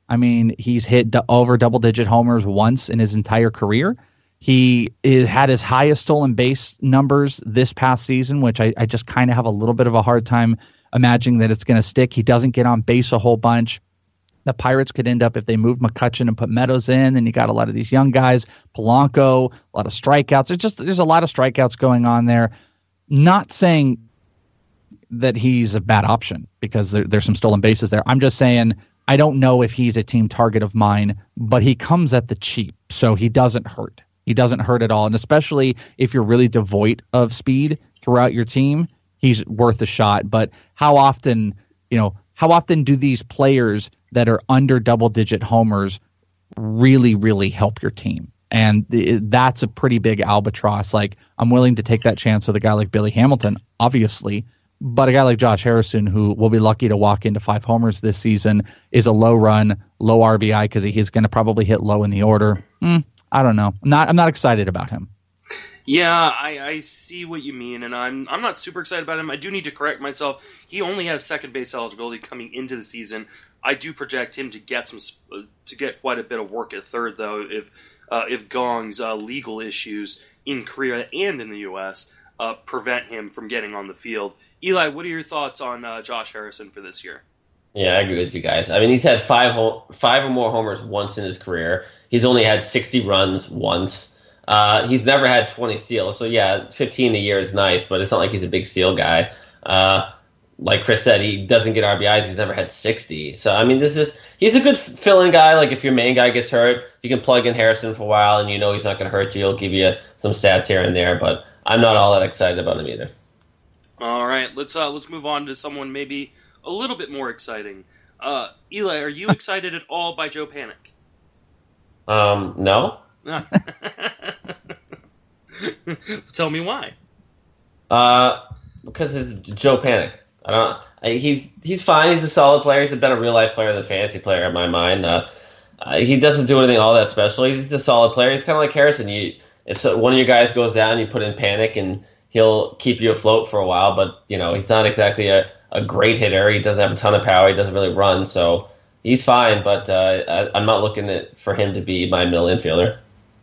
C: I mean, he's hit over double-digit homers once in his entire career. He had his highest stolen base numbers this past season, which I just kind of have a little bit of a hard time imagining that it's going to stick. He doesn't get on base a whole bunch. The Pirates could end up, if they move McCutchen and put Meadows in, and you got a lot of these young guys, Polanco, a lot of strikeouts. There's a lot of strikeouts going on there. Not saying that he's a bad option because there's some stolen bases there. I'm just saying I don't know if he's a team target of mine, but he comes at the cheap, so he doesn't hurt. He doesn't hurt at all, and especially if you're really devoid of speed throughout your team, he's worth a shot. But how often do these players that are under double-digit homers really, really help your team? And that's a pretty big albatross. Like, I'm willing to take that chance with a guy like Billy Hamilton, obviously, but a guy like Josh Harrison, who will be lucky to walk into 5 homers this season, is a low run, low RBI because he's going to probably hit low in the order. I don't know. I'm not excited about him.
A: Yeah, I see what you mean, and I'm not super excited about him. I do need to correct myself. He only has second base eligibility coming into the season. I do project him to get quite a bit of work at third, though, if Gong's legal issues in Korea and in the U.S. Prevent him from getting on the field. Eli, what are your thoughts on Josh Harrison for this year?
D: Yeah, I agree with you guys. I mean, he's had five or more homers once in his career. He's only had 60 runs once. He's never had 20 steals. So, yeah, 15 a year is nice, but it's not like he's a big steal guy. Like Chris said, he doesn't get RBIs. He's never had 60. So, I mean, he's a good fill-in guy. Like, if your main guy gets hurt, you can plug in Harrison for a while, and you know he's not going to hurt you. He'll give you some stats here and there, but I'm not all that excited about him either.
A: All right, let's move on to someone maybe a little bit more exciting. Eli, are you excited at all by Joe Panik?
D: No.
A: Tell me why.
D: Because it's Joe Panik. He's fine. He's a solid player. He's a better real life player than fantasy player in my mind. He doesn't do anything all that special. He's a solid player. He's kind of like Harrison. If one of your guys goes down, you put in Panik, and he'll keep you afloat for a while. But he's not exactly a great hitter. He doesn't have a ton of power. He doesn't really run, so he's fine. But I'm not looking for him to be my middle infielder.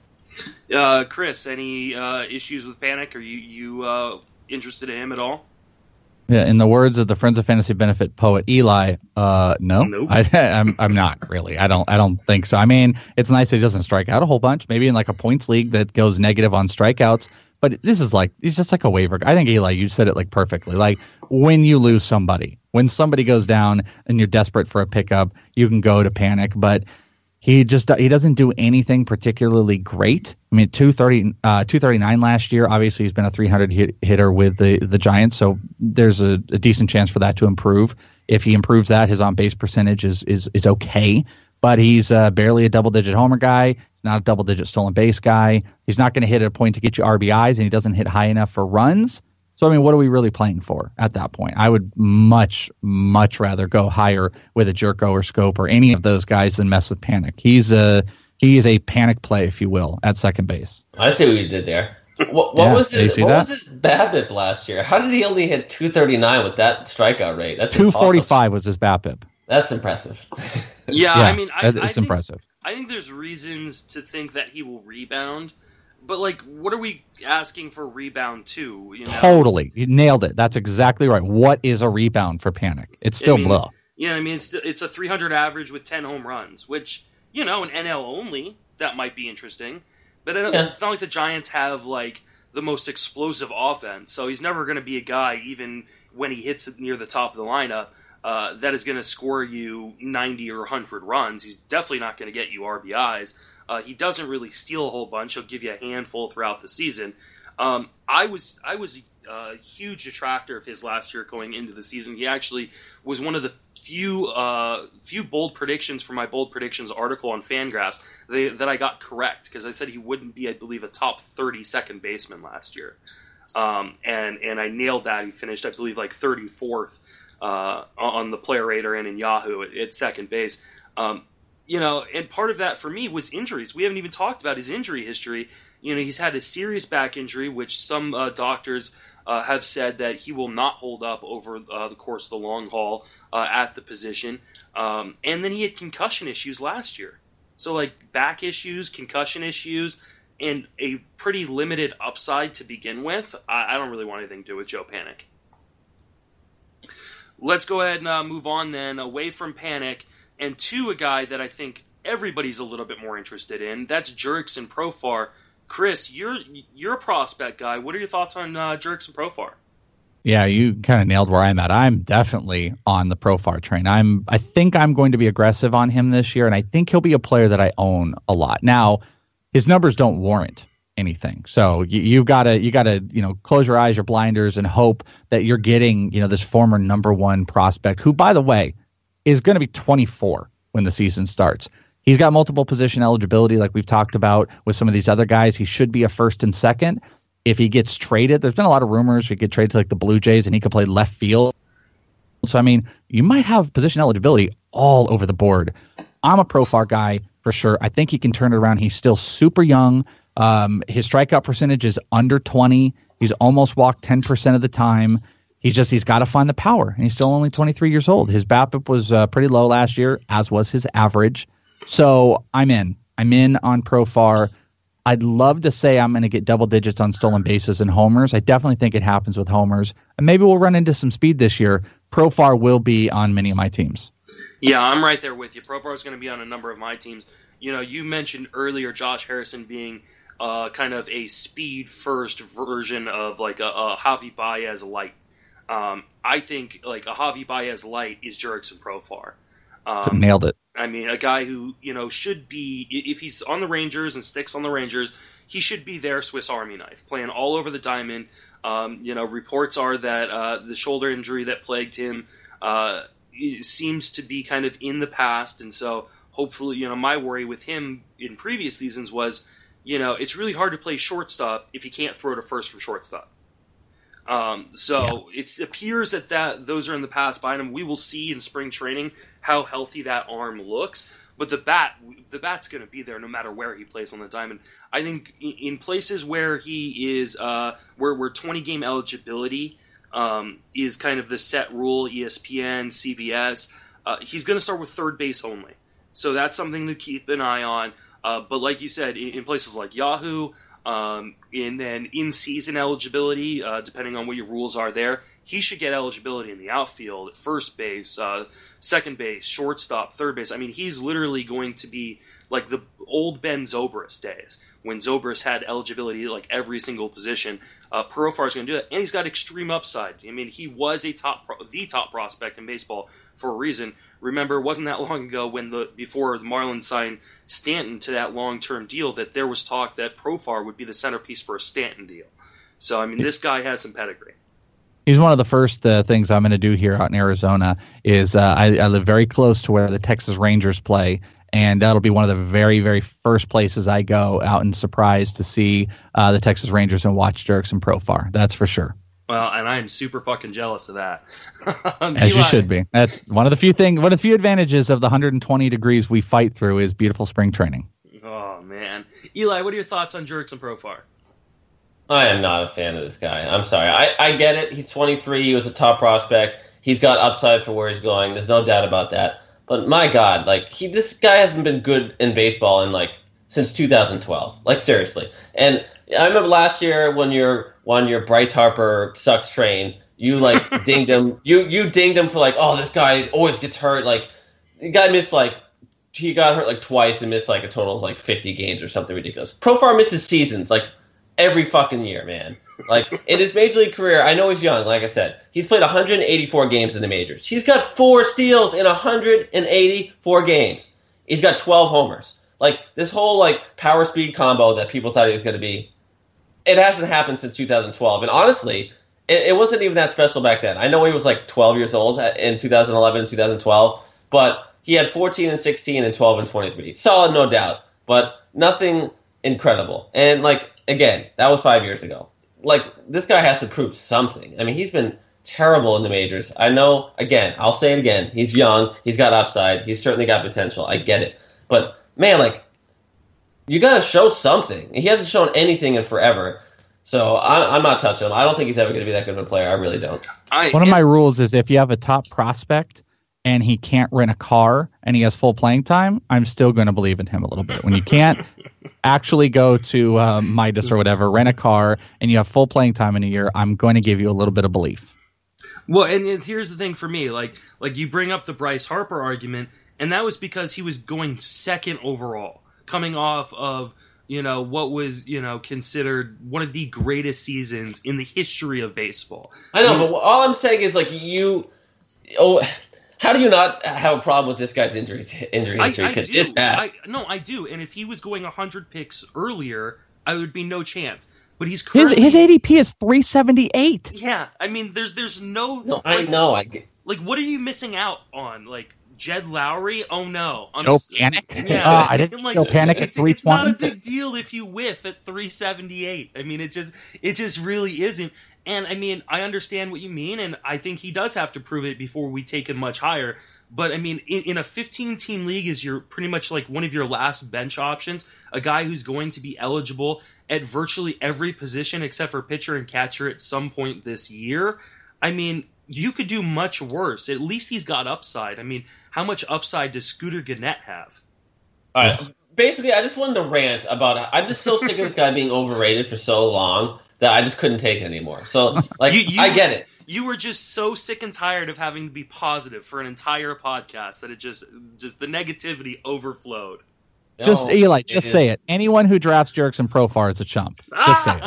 A: Chris, any issues with Panik? Are you interested in him at all?
C: Yeah, in the words of the Friends of Fantasy Benefit poet Eli, no. Nope. I'm not really. I don't think so. I mean, it's nice that he doesn't strike out a whole bunch. Maybe in like a points league that goes negative on strikeouts. But this is he's just like a waiver. I think Eli, you said it like perfectly. Like when you lose somebody, when somebody goes down and you're desperate for a pickup, you can go to Panik. But he doesn't do anything particularly great. I mean, 239 last year. Obviously, he's been a 300 hitter with the Giants, so there's a decent chance for that to improve. If he improves that, his on base percentage is okay. But he's barely a double-digit homer guy. He's not a double-digit stolen base guy. He's not going to hit at a point to get you RBIs, and he doesn't hit high enough for runs. So, I mean, what are we really playing for at that point? I would much, much rather go higher with a Jerko or Scope or any of those guys than mess with Panik. He is a Panik play, if you will, at second base.
D: I see what you did there. What was his BABIP last year? How did he only hit 239 with that strikeout rate? That's
C: 245 was his BABIP.
D: That's impressive.
A: Yeah, I mean,
C: it's impressive.
A: I think there's reasons to think that he will rebound. But, what are we asking for rebound to?
C: Totally. You nailed it. That's exactly right. What is a rebound for Panik? It's still blah.
A: Yeah, I mean, it's a 300 average with 10 home runs, which, in NL only, that might be interesting. But it's not like the Giants have, the most explosive offense, so he's never going to be a guy, even when he hits near the top of the lineup, that is going to score you 90 or 100 runs. He's definitely not going to get you RBIs. He doesn't really steal a whole bunch. He'll give you a handful throughout the season. I was a huge detractor of his last year going into the season. He actually was one of the few bold predictions for my bold predictions article on Fangraphs that I got correct, because I said he wouldn't be, I believe, a top 30 second baseman last year. And I nailed that. He finished, I believe, 34th on the Player Radar and in Yahoo at second base. And part of that for me was injuries. We haven't even talked about his injury history. He's had a serious back injury, which some doctors have said that he will not hold up over the course of the long haul at the position. And then he had concussion issues last year. So, like, back issues, concussion issues, and a pretty limited upside to begin with. I don't really want anything to do with Joe Panik. Let's go ahead and move on then, away from Panik, and to a guy that I think everybody's a little bit more interested in. That's Jurickson Profar. Chris, you're a prospect guy. What are your thoughts on Jurickson Profar?
C: Yeah, you kind of nailed where I'm at. I'm definitely on the Profar train. I think I'm going to be aggressive on him this year, and I think he'll be a player that I own a lot. Now, his numbers don't warrant anything. So you gotta close your eyes, your blinders, and hope that you're getting this former number one prospect, who, by the way, is going to be 24 when the season starts. He's got multiple position eligibility, like we've talked about with some of these other guys. He should be a first and second. If he gets traded, there's been a lot of rumors he could trade to like the Blue Jays and he could play left field. So, I mean, you might have position eligibility all over the board. I'm a Profar guy for sure. I think he can turn it around. He's still super young. His strikeout percentage is under 20. He's almost walked 10% of the time. He's got to find the power. And he's still only 23 years old. His BABIP was pretty low last year, as was his average. So I'm in on Profar. I'd love to say I'm going to get double digits on stolen bases and homers. I definitely think it happens with homers. And maybe we'll run into some speed this year. Profar will be on many of my teams.
A: Yeah, I'm right there with you. Profar is going to be on a number of my teams. You mentioned earlier Josh Harrison being kind of a speed-first version of like a Javi Baez light. I think like a Javi Baez light is Jurickson Profar.
C: Nailed it.
A: I mean, a guy who, should be, if he's on the Rangers and sticks on the Rangers, he should be their Swiss Army knife, playing all over the diamond. Reports are that the shoulder injury that plagued him seems to be kind of in the past, and so hopefully, my worry with him in previous seasons was, it's really hard to play shortstop if you can't throw to first from shortstop. It appears that those are in the past behind him. We will see in spring training how healthy that arm looks, but the bat's going to be there no matter where he plays on the diamond. I think in places where he is, where 20 game eligibility is kind of the set rule, ESPN, CBS, he's going to start with third base only. So that's something to keep an eye on. But like you said, in places like Yahoo, and then in-season eligibility, depending on what your rules are there, he should get eligibility in the outfield, at first base, second base, shortstop, third base. I mean, he's literally going to be like the old Ben Zobrist days, when Zobrist had eligibility like every single position. Profar's going to do it, and he's got extreme upside. I mean, he was the top prospect in baseball for a reason. Remember, it wasn't that long ago before the Marlins signed Stanton to that long-term deal that there was talk that Profar would be the centerpiece for a Stanton deal. So, I mean, this guy has some pedigree.
C: He's one of the first things I'm going to do here out in Arizona is I live very close to where the Texas Rangers play, and that'll be one of the very, very first places I go out and surprise to see the Texas Rangers and watch Jurickson Profar. That's for sure.
A: Well, and I am super fucking jealous of that.
C: As Eli, you should be. That's one of the few advantages of the 120 degrees we fight through is beautiful spring training.
A: Oh, man. Eli, what are your thoughts on Jurickson Profar?
D: I am not a fan of this guy. I'm sorry. I get it. He's 23. He was a top prospect. He's got upside for where he's going. There's no doubt about that. But my God, this guy hasn't been good in baseball since 2012. Like, seriously. And I remember last year when you're on your Bryce Harper sucks train, you dinged him. You dinged him for this guy always gets hurt. The guy missed he got hurt twice and missed a total of 50 games or something ridiculous. Profar misses seasons every fucking year, man. In his major league career, I know he's young, like I said. He's played 184 games in the majors. He's got 4 steals in 184 games. He's got 12 homers. This whole power speed combo that people thought he was going to be, it hasn't happened since 2012. And honestly, it wasn't even that special back then. I know he was 12 years old in 2011, 2012, but he had 14 and 16 and 12 and 23. Solid, no doubt, but nothing incredible. And again, that was 5 years ago. This guy has to prove something. I mean, he's been terrible in the majors. I know, again, I'll say it again. He's young. He's got upside. He's certainly got potential. I get it. But, man, you got to show something. He hasn't shown anything in forever. So I'm not touching him. I don't think he's ever going to be that good of a player. I really don't.
C: One of my rules is if you have a top prospect and he can't rent a car and he has full playing time, I'm still going to believe in him a little bit. When you can't actually go to Midas or whatever, rent a car, and you have full playing time in a year, I'm going to give you a little bit of belief.
A: Well, and here's the thing for me, like you bring up the Bryce Harper argument, and that was because he was going second overall, coming off of what was considered one of the greatest seasons in the history of baseball.
D: I know, but all I'm saying is how do you not have a problem with this guy's injury history? Because it's bad.
A: I do. And if he was going 100 picks earlier, I would be no chance. But he's currently...
C: his ADP is 378.
A: Yeah, I mean, there's no.
D: No, I know.
A: What are you missing out on? Like Jed Lowry? Oh no,
C: Joe Panik.
A: Yeah,
C: I didn't. Joe Panik at 320.
A: It's not a big deal if you whiff at 378. I mean, it just really isn't. And I mean, I understand what you mean, and I think he does have to prove it before we take him much higher. But I mean, in a 15-team league, is you're pretty much like one of your last bench options, a guy who's going to be eligible at virtually every position except for pitcher and catcher at some point this year. I mean, you could do much worse. At least he's got upside. I mean, how much upside does Scooter Gennett have?
D: All right. Basically, I just wanted to rant about. I'm just so sick of this guy being overrated for so long that I just couldn't take it anymore. So, I get it.
A: You were just so sick and tired of having to be positive for an entire podcast that it just the negativity overflowed.
C: Just Eli, just say it. Anyone who drafts Jurickson Profar is a chump. Just say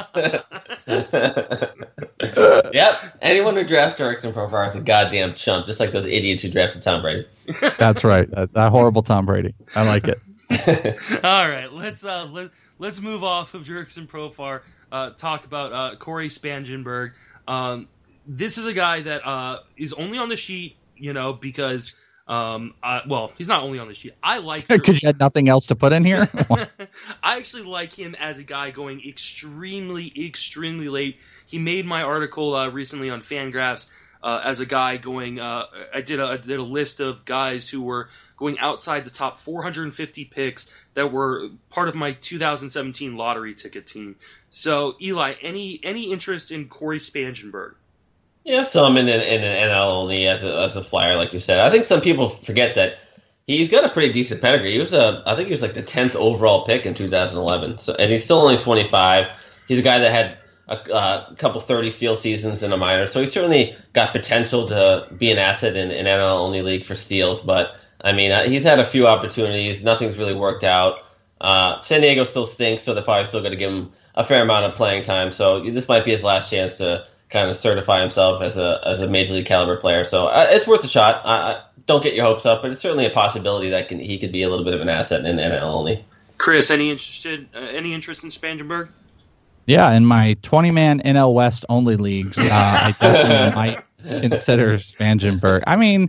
D: it. Yep. Anyone who drafts Jurickson Profar is a goddamn chump, just like those idiots who drafted Tom Brady.
C: That's right. That horrible Tom Brady. I like it.
A: All right, let's move off of Jurickson Profar. Talk about Corey Spangenberg. This is a guy that is only on the sheet, because he's not only on the sheet. I like
C: because you had nothing else to put in here.
A: I actually like him as a guy going extremely, extremely late. He made my article recently on Fangraphs as a guy going. I did a list of guys who were going outside the top 450 picks that were part of my 2017 lottery ticket team. So, Eli, any interest in Corey Spangenberg?
D: Yeah, so I'm in an NL only as a flyer, like you said. I think some people forget that he's got a pretty decent pedigree. I think he was like the 10th overall pick in 2011. So, and he's still only 25. He's a guy that had a couple 30 steal seasons in a minor, so he's certainly got potential to be an asset in an NL only league for steals. But I mean, he's had a few opportunities. Nothing's really worked out. San Diego still stinks, so they're probably still going to give him a fair amount of playing time. So this might be his last chance to kind of certify himself as a major league caliber player. So it's worth a shot. Don't get your hopes up, but it's certainly a possibility that he could be a little bit of an asset in NL only.
A: Chris, any interest in Spangenberg?
C: Yeah, in my 20-man NL West only leagues, I definitely might consider Spangenberg. I mean,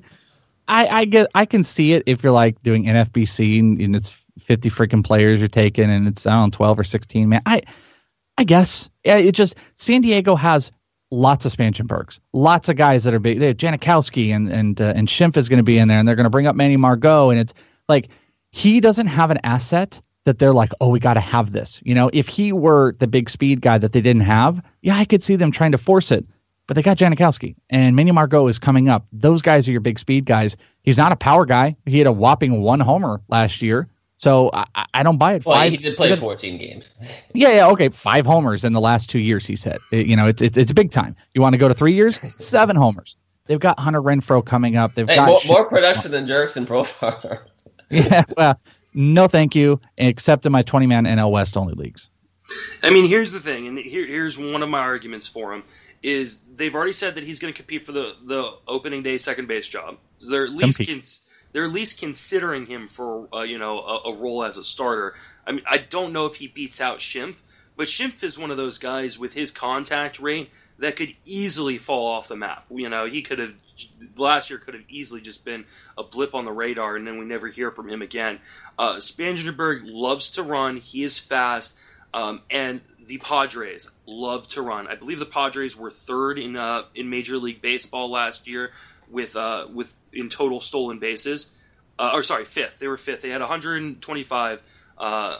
C: I can see it if you're like doing NFBC and it's 50 freaking players you're taking and it's 12 or 16 man. I guess it just San Diego has lots of Spangenbergs, lots of guys that are big. Janikowski and Schimpf is going to be in there, and they're going to bring up Manny Margot, and it's like he doesn't have an asset that they're like, oh, we got to have this. If he were the big speed guy that they didn't have, yeah, I could see them trying to force it. But they got Janikowski, and Manny Margot is coming up. Those guys are your big speed guys. He's not a power guy. He had a whopping 1 homer last year. So I don't buy it.
D: Well, he did play 14 games.
C: Yeah, okay. 5 homers in the last 2 years, he said. It's big time. You want to go to 3 years? 7 homers. They've got Hunter Renfroe coming up. They've got
D: more production than Jurickson Profar.
C: Yeah, well, no thank you, except in my 20-man NL West only leagues.
A: I mean, here's the thing, and here's one of my arguments for him, is they've already said that he's going to compete for the opening day second base job. So they're at least considering him for a role as a starter. I mean, I don't know if he beats out Schimpf, but Schimpf is one of those guys with his contact rate that could easily fall off the map. He could have last year could have easily just been a blip on the radar, and then we never hear from him again. Spangenberg loves to run. He is fast, and the Padres love to run. I believe the Padres were third in Major League Baseball last year with in total stolen bases. Fifth. They were fifth. They had 125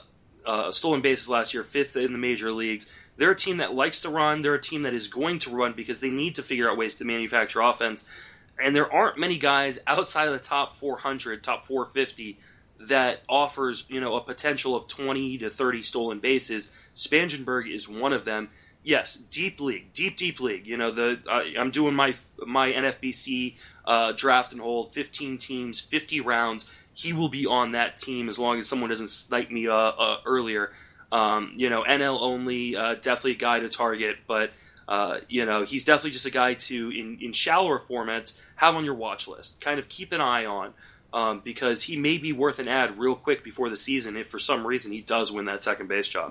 A: stolen bases last year, 5th in the major leagues. They're a team that likes to run. They're a team that is going to run because they need to figure out ways to manufacture offense. And there aren't many guys outside of the top 400, top 450, that offers, a potential of 20 to 30 stolen bases. Spangenberg is one of them. Yes, deep league. I'm doing my NFBC draft and hold, 15 teams, 50 rounds. He will be on that team as long as someone doesn't snipe me earlier. NL only, definitely a guy to target, but he's definitely just a guy to, in shallower formats, have on your watch list. Kind of keep an eye on, because he may be worth an ad real quick before the season if for some reason he does win that second base job.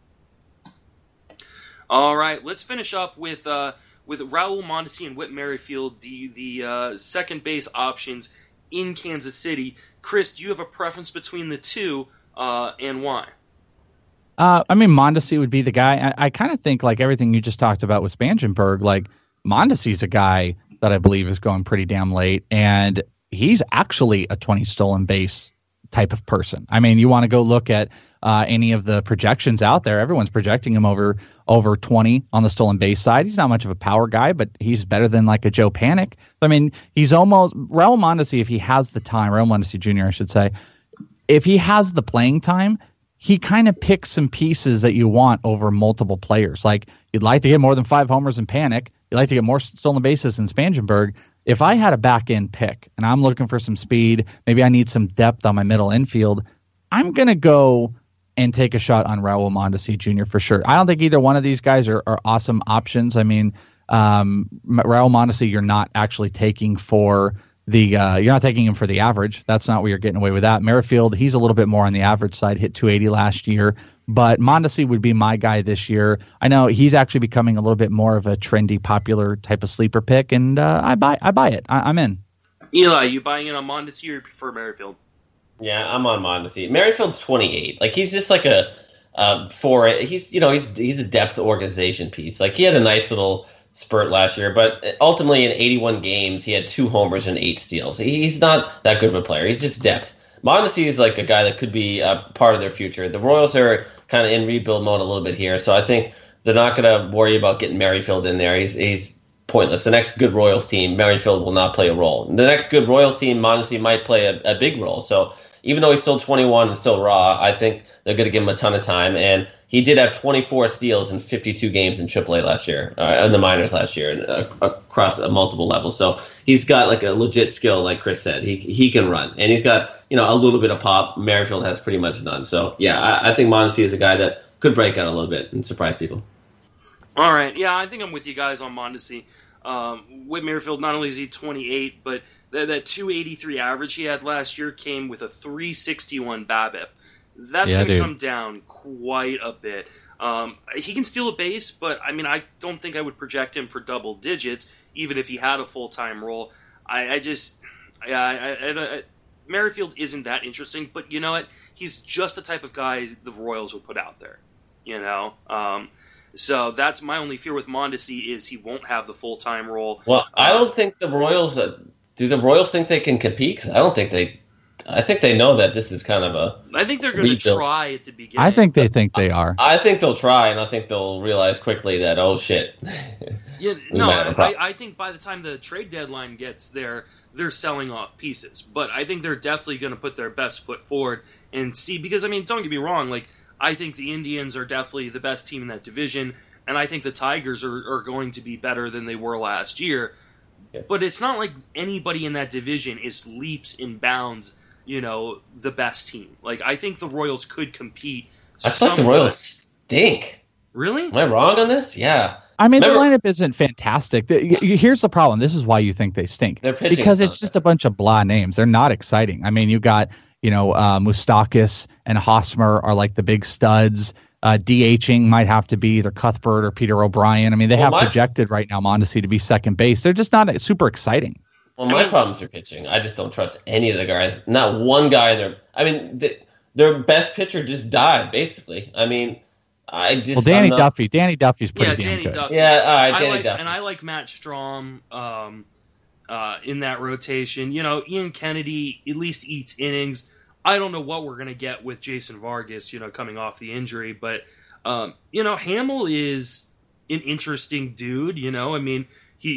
A: All right, let's finish up with Raul Mondesi and Whit Merrifield, the second base options in Kansas City. Chris, do you have a preference between the two, and why?
C: Mondesi would be the guy. I kind of think, like everything you just talked about with Spangenberg, like Mondesi's a guy that I believe is going pretty damn late, and he's actually a 20 stolen base type of person. I mean, you want to go look at any of the projections out there. Everyone's projecting him over 20 on the stolen base side. He's not much of a power guy, but he's better than like a Joe Panik. I mean, he's almost Raul Mondesi, if he has the time, Raul Mondesi Jr., I should say, if he has the playing time, he kind of picks some pieces that you want over multiple players. Like, you'd like to get more than 5 homers in Panik. You'd like to get more stolen bases than Spangenberg. If I had a back-end pick and I'm looking for some speed, maybe I need some depth on my middle infield, I'm going to go and take a shot on Raul Mondesi Jr. for sure. I don't think either one of these guys are awesome options. I mean, Raul Mondesi, you're not actually taking for you're not taking him for the average. That's not what you're getting away with that. Merrifield, he's a little bit more on the average side, hit 280 last year, but Mondesi would be my guy this year. I know he's actually becoming a little bit more of a trendy, popular type of sleeper pick, and I buy it. I'm in.
A: Eli, you buying in on Mondesi or you prefer Merrifield?
D: Yeah, I'm on Mondesi. Merrifield's 28. Like, he's just like he's a depth organization piece. Like, he had a nice little spurt last year, but ultimately in 81 games, he had 2 homers and 8 steals. He's not that good of a player. He's just depth. Mondesi is like a guy that could be a part of their future. The Royals are kind of in rebuild mode a little bit here, so I think they're not going to worry about getting Merrifield in there. He's pointless. The next good Royals team, Merrifield will not play a role. The next good Royals team, Mondesi might play a big role. So even though he's still 21 and still raw, I think they're going to give him a ton of time. And he did have 24 steals in 52 games in AAA last year, in the minors last year, across multiple levels. So he's got like a legit skill, like Chris said. He can run, and he's got a little bit of pop. Merrifield has pretty much none. So yeah, I think Mondesi is a guy that could break out a little bit and surprise people.
A: All right, yeah, I think I'm with you guys on Mondesi. Whit Merrifield, not only is he 28, but that 283 average he had last year came with a 361 BABIP. That's going to come down quite a bit. He can steal a base, but I mean, I don't think I would project him for double digits, even if he had a full-time role. Merrifield isn't that interesting, but you know what? He's just the type of guy the Royals would put out there, So that's my only fear with Mondesi is he won't have the full-time role.
D: Well, I don't think the Royals do the Royals think they can compete? 'Cause I think they know that this is kind of a
A: I think they're going to try at the beginning.
C: I think they are.
D: I think they'll try, and I think they'll realize quickly that, oh, shit.
A: Yeah, no, I think by the time the trade deadline gets there, they're selling off pieces. But I think they're definitely going to put their best foot forward and see, because, I mean, don't get me wrong, like, I think the Indians are definitely the best team in that division, and I think the Tigers are going to be better than they were last year. Yeah. But it's not like anybody in that division is leaps and bounds, the best team. Like, I think the Royals could compete.
D: I thought the Royals stink.
A: Really?
D: Am I wrong on this? Yeah.
C: I mean, the lineup isn't fantastic. Here's the problem. This is why you think they stink. Because it's just a bunch of blah names. They're not exciting. I mean, you got, Moustakas and Hosmer are like the big studs. DHing might have to be either Cuthbert or Peter O'Brien. I mean, they have projected right now Mondesi to be second base. They're just not super exciting.
D: Well, my problems are pitching. I just don't trust any of the guys. Not one guy in there. I mean, their best pitcher just died, basically. I mean, Danny
C: Duffy. Danny Duffy's pretty damn good.
D: Duffy. Yeah, all right, Danny Duffy.
A: And I like Matt Strahm in that rotation. Ian Kennedy at least eats innings. I don't know what we're going to get with Jason Vargas, coming off the injury, but, Hamill is an interesting dude, I mean,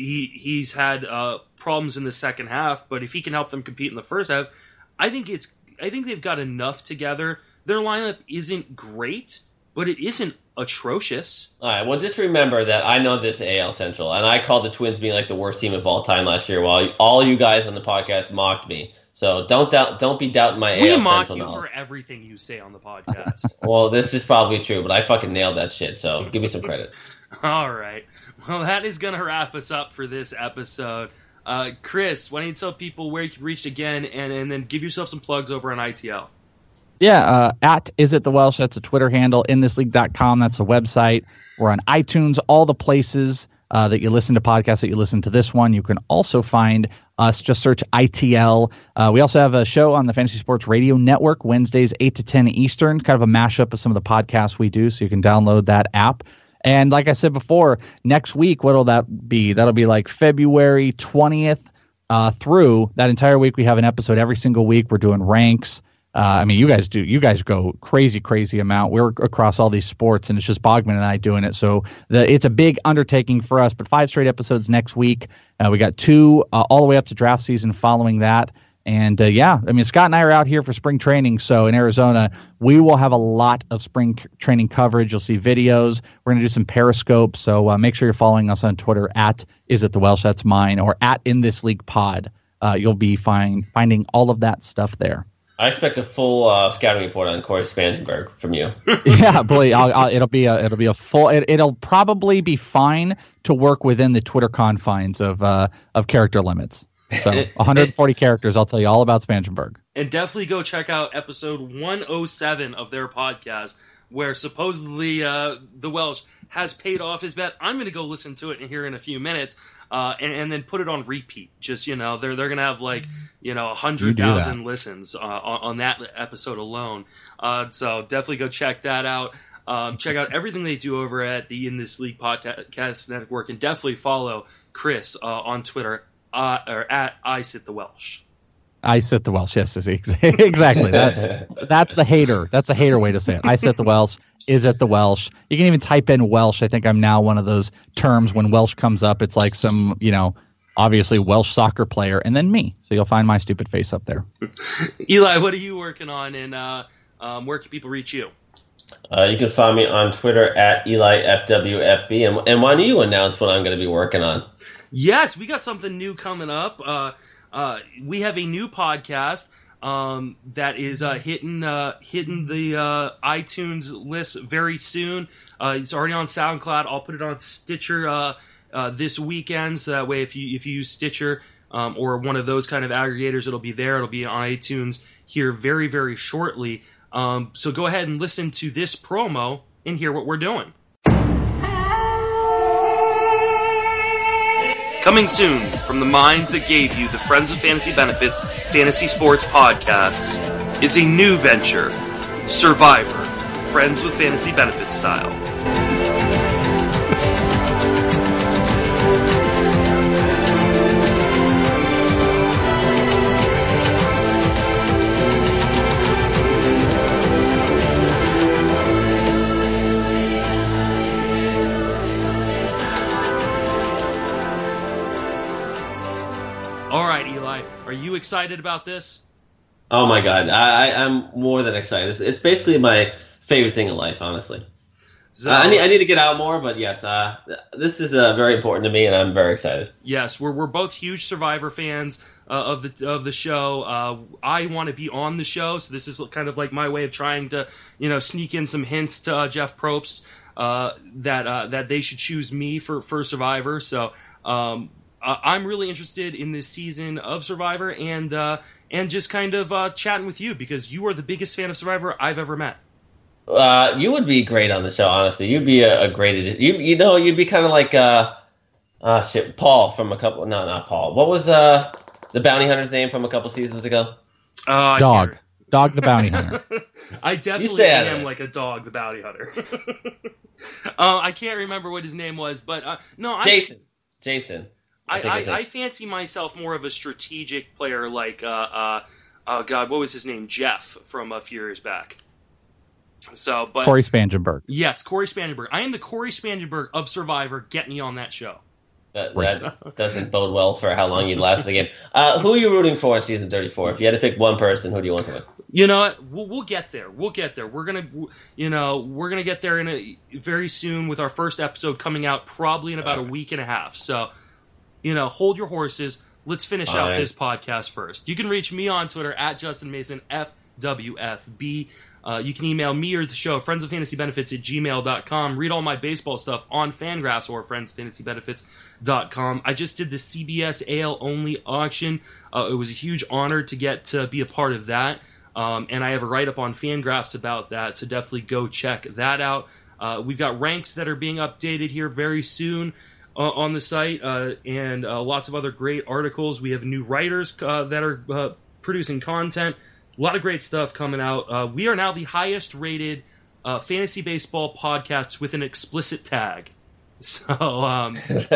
A: he's had problems in the second half, but if he can help them compete in the first half, I think they've got enough together. Their lineup isn't great, but it isn't atrocious.
D: All right, well, just remember that I know this AL Central, and I called the Twins being like the worst team of all time last year while all you guys on the podcast mocked me. So don't be doubting my AL Central knowledge.
A: We mock you for everything you say on the podcast.
D: Well, this is probably true, but I fucking nailed that shit, so give me some credit.
A: All right. Well, that is going to wrap us up for this episode. Chris, why don't you tell people where you can reach again, and then give yourself some plugs over on ITL.
C: Yeah, at Is It The Welsh, that's a Twitter handle. InThisLeague.com, that's a website. We're on iTunes, all the places that you listen to podcasts, that you listen to this one. You can also find us, just search ITL. We also have a show on the Fantasy Sports Radio Network, Wednesdays 8 to 10 Eastern, kind of a mashup of some of the podcasts we do, so you can download that app. And like I said before, next week, what'll that be? That'll be like February 20th through that entire week. We have an episode every single week. We're doing ranks. I mean, you guys go crazy amount. We're across all these sports, and it's just Bogman and I doing it. So it's a big undertaking for us, but 5 straight episodes next week. We got 2 all the way up to draft season following that. And I mean, Scott and I are out here for spring training. So in Arizona, we will have a lot of spring training coverage. You'll see videos. We're going to do some Periscope. So make sure you're following us on Twitter at Is It The Welsh, that's mine, or at In This League Pod. You'll be finding all of that stuff there.
D: I expect a full scouting report on Corey Spangenberg from you.
C: Yeah, believe it'll be a full. It'll probably be fine to work within the Twitter confines of character limits. So 140 characters. I'll tell you all about Spangenberg.
A: And definitely go check out episode 107 of their podcast, where supposedly the Welsh has paid off his bet. I'm going to go listen to it here in a few minutes. And then put it on repeat. Just, they're going to have 100,000 listens on that episode alone. So definitely go check that out. Check out everything they do over at the In This League Podcast Network, and definitely follow Chris on Twitter or at I Sit The Welsh.
C: I Sit The Welsh. Yes, exactly. That's the hater. That's the hater way to say it. I Sit The Welsh. Is It The Welsh? You can even type in Welsh. I think I'm now one of those terms when Welsh comes up. It's like some, obviously Welsh soccer player, and then me. So you'll find my stupid face up there.
A: Eli, what are you working on, and where can people reach you?
D: You can find me on Twitter at EliFWFB. And why don't you announce what I'm going to be working on?
A: Yes, we got something new coming up. We have a new podcast that is hitting the iTunes list very soon. It's already on SoundCloud. I'll put it on Stitcher this weekend, so that way if you use Stitcher or one of those kind of aggregators, it'll be there. It'll be on iTunes here very, very shortly. So go ahead and listen to this promo and hear what we're doing. Coming soon from the minds that gave you the Friends of Fantasy Benefits Fantasy Sports Podcasts is a new venture, Survivor, Friends with Fantasy Benefits style. Are you excited about this?
D: Oh my God, I'm more than excited. It's basically my favorite thing in life, honestly. So, I need to get out more, but yes, this is very important to me, and I'm very excited.
A: Yes, we're both huge Survivor fans of the show. I want to be on the show, so this is kind of like my way of trying to sneak in some hints to Jeff Probst that they should choose me for Survivor. So. I'm really interested in this season of Survivor and just kind of chatting with you because you are the biggest fan of Survivor I've ever met.
D: You would be great on the show, honestly. You'd be a great addition. You'd be kind of like Paul from a couple. No, not Paul. What was the bounty hunter's name from a couple seasons ago?
C: Dog the bounty hunter.
A: I definitely am like a Dog the bounty hunter. I can't remember what his name was, but no, Jason. I fancy myself more of a strategic player, like oh God, what was his name? Jeff from a few years back. So, but
C: Corey Spangenberg.
A: Yes, Corey Spangenberg. I am the Corey Spangenberg of Survivor. Get me on that show.
D: That doesn't bode well for how long you'd last in the game. Who are you rooting for in season 34? If you had to pick one person, who do you want to win?
A: You know what? We'll get there. We'll get there. We're gonna get there very soon with our first episode coming out probably in about a week and a half. So, hold your horses. Let's finish out this podcast first. You can reach me on Twitter at Justin Mason FWFB. You can email me or the show, friendsoffantasybenefits@gmail.com. Read all my baseball stuff on Fangraphs or friendsoffantasybenefits.com. I just did the CBS AL only auction. It was a huge honor to get to be a part of that. And I have a write-up on Fangraphs about that, so definitely go check that out. We've got ranks that are being updated here very soon on the site, and lots of other great articles. We have new writers that are producing content. A lot of great stuff coming out. We are now the highest-rated fantasy baseball podcast with an explicit tag. So, of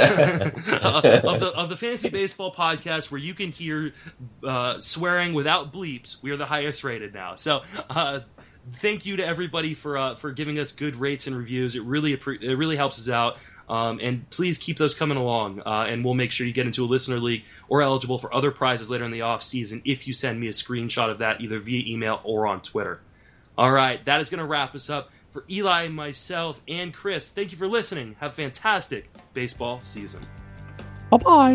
A: the fantasy baseball podcast where you can hear swearing without bleeps, we are the highest-rated now. So, thank you to everybody for giving us good rates and reviews. It really helps us out. And please keep those coming along, and we'll make sure you get into a listener league or eligible for other prizes later in the off season if you send me a screenshot of that either via email or on Twitter. All right, that is going to wrap us up. For Eli, myself, and Chris, thank you for listening. Have a fantastic baseball season.
C: Bye-bye.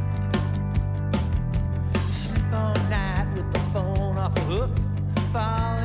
G: Fall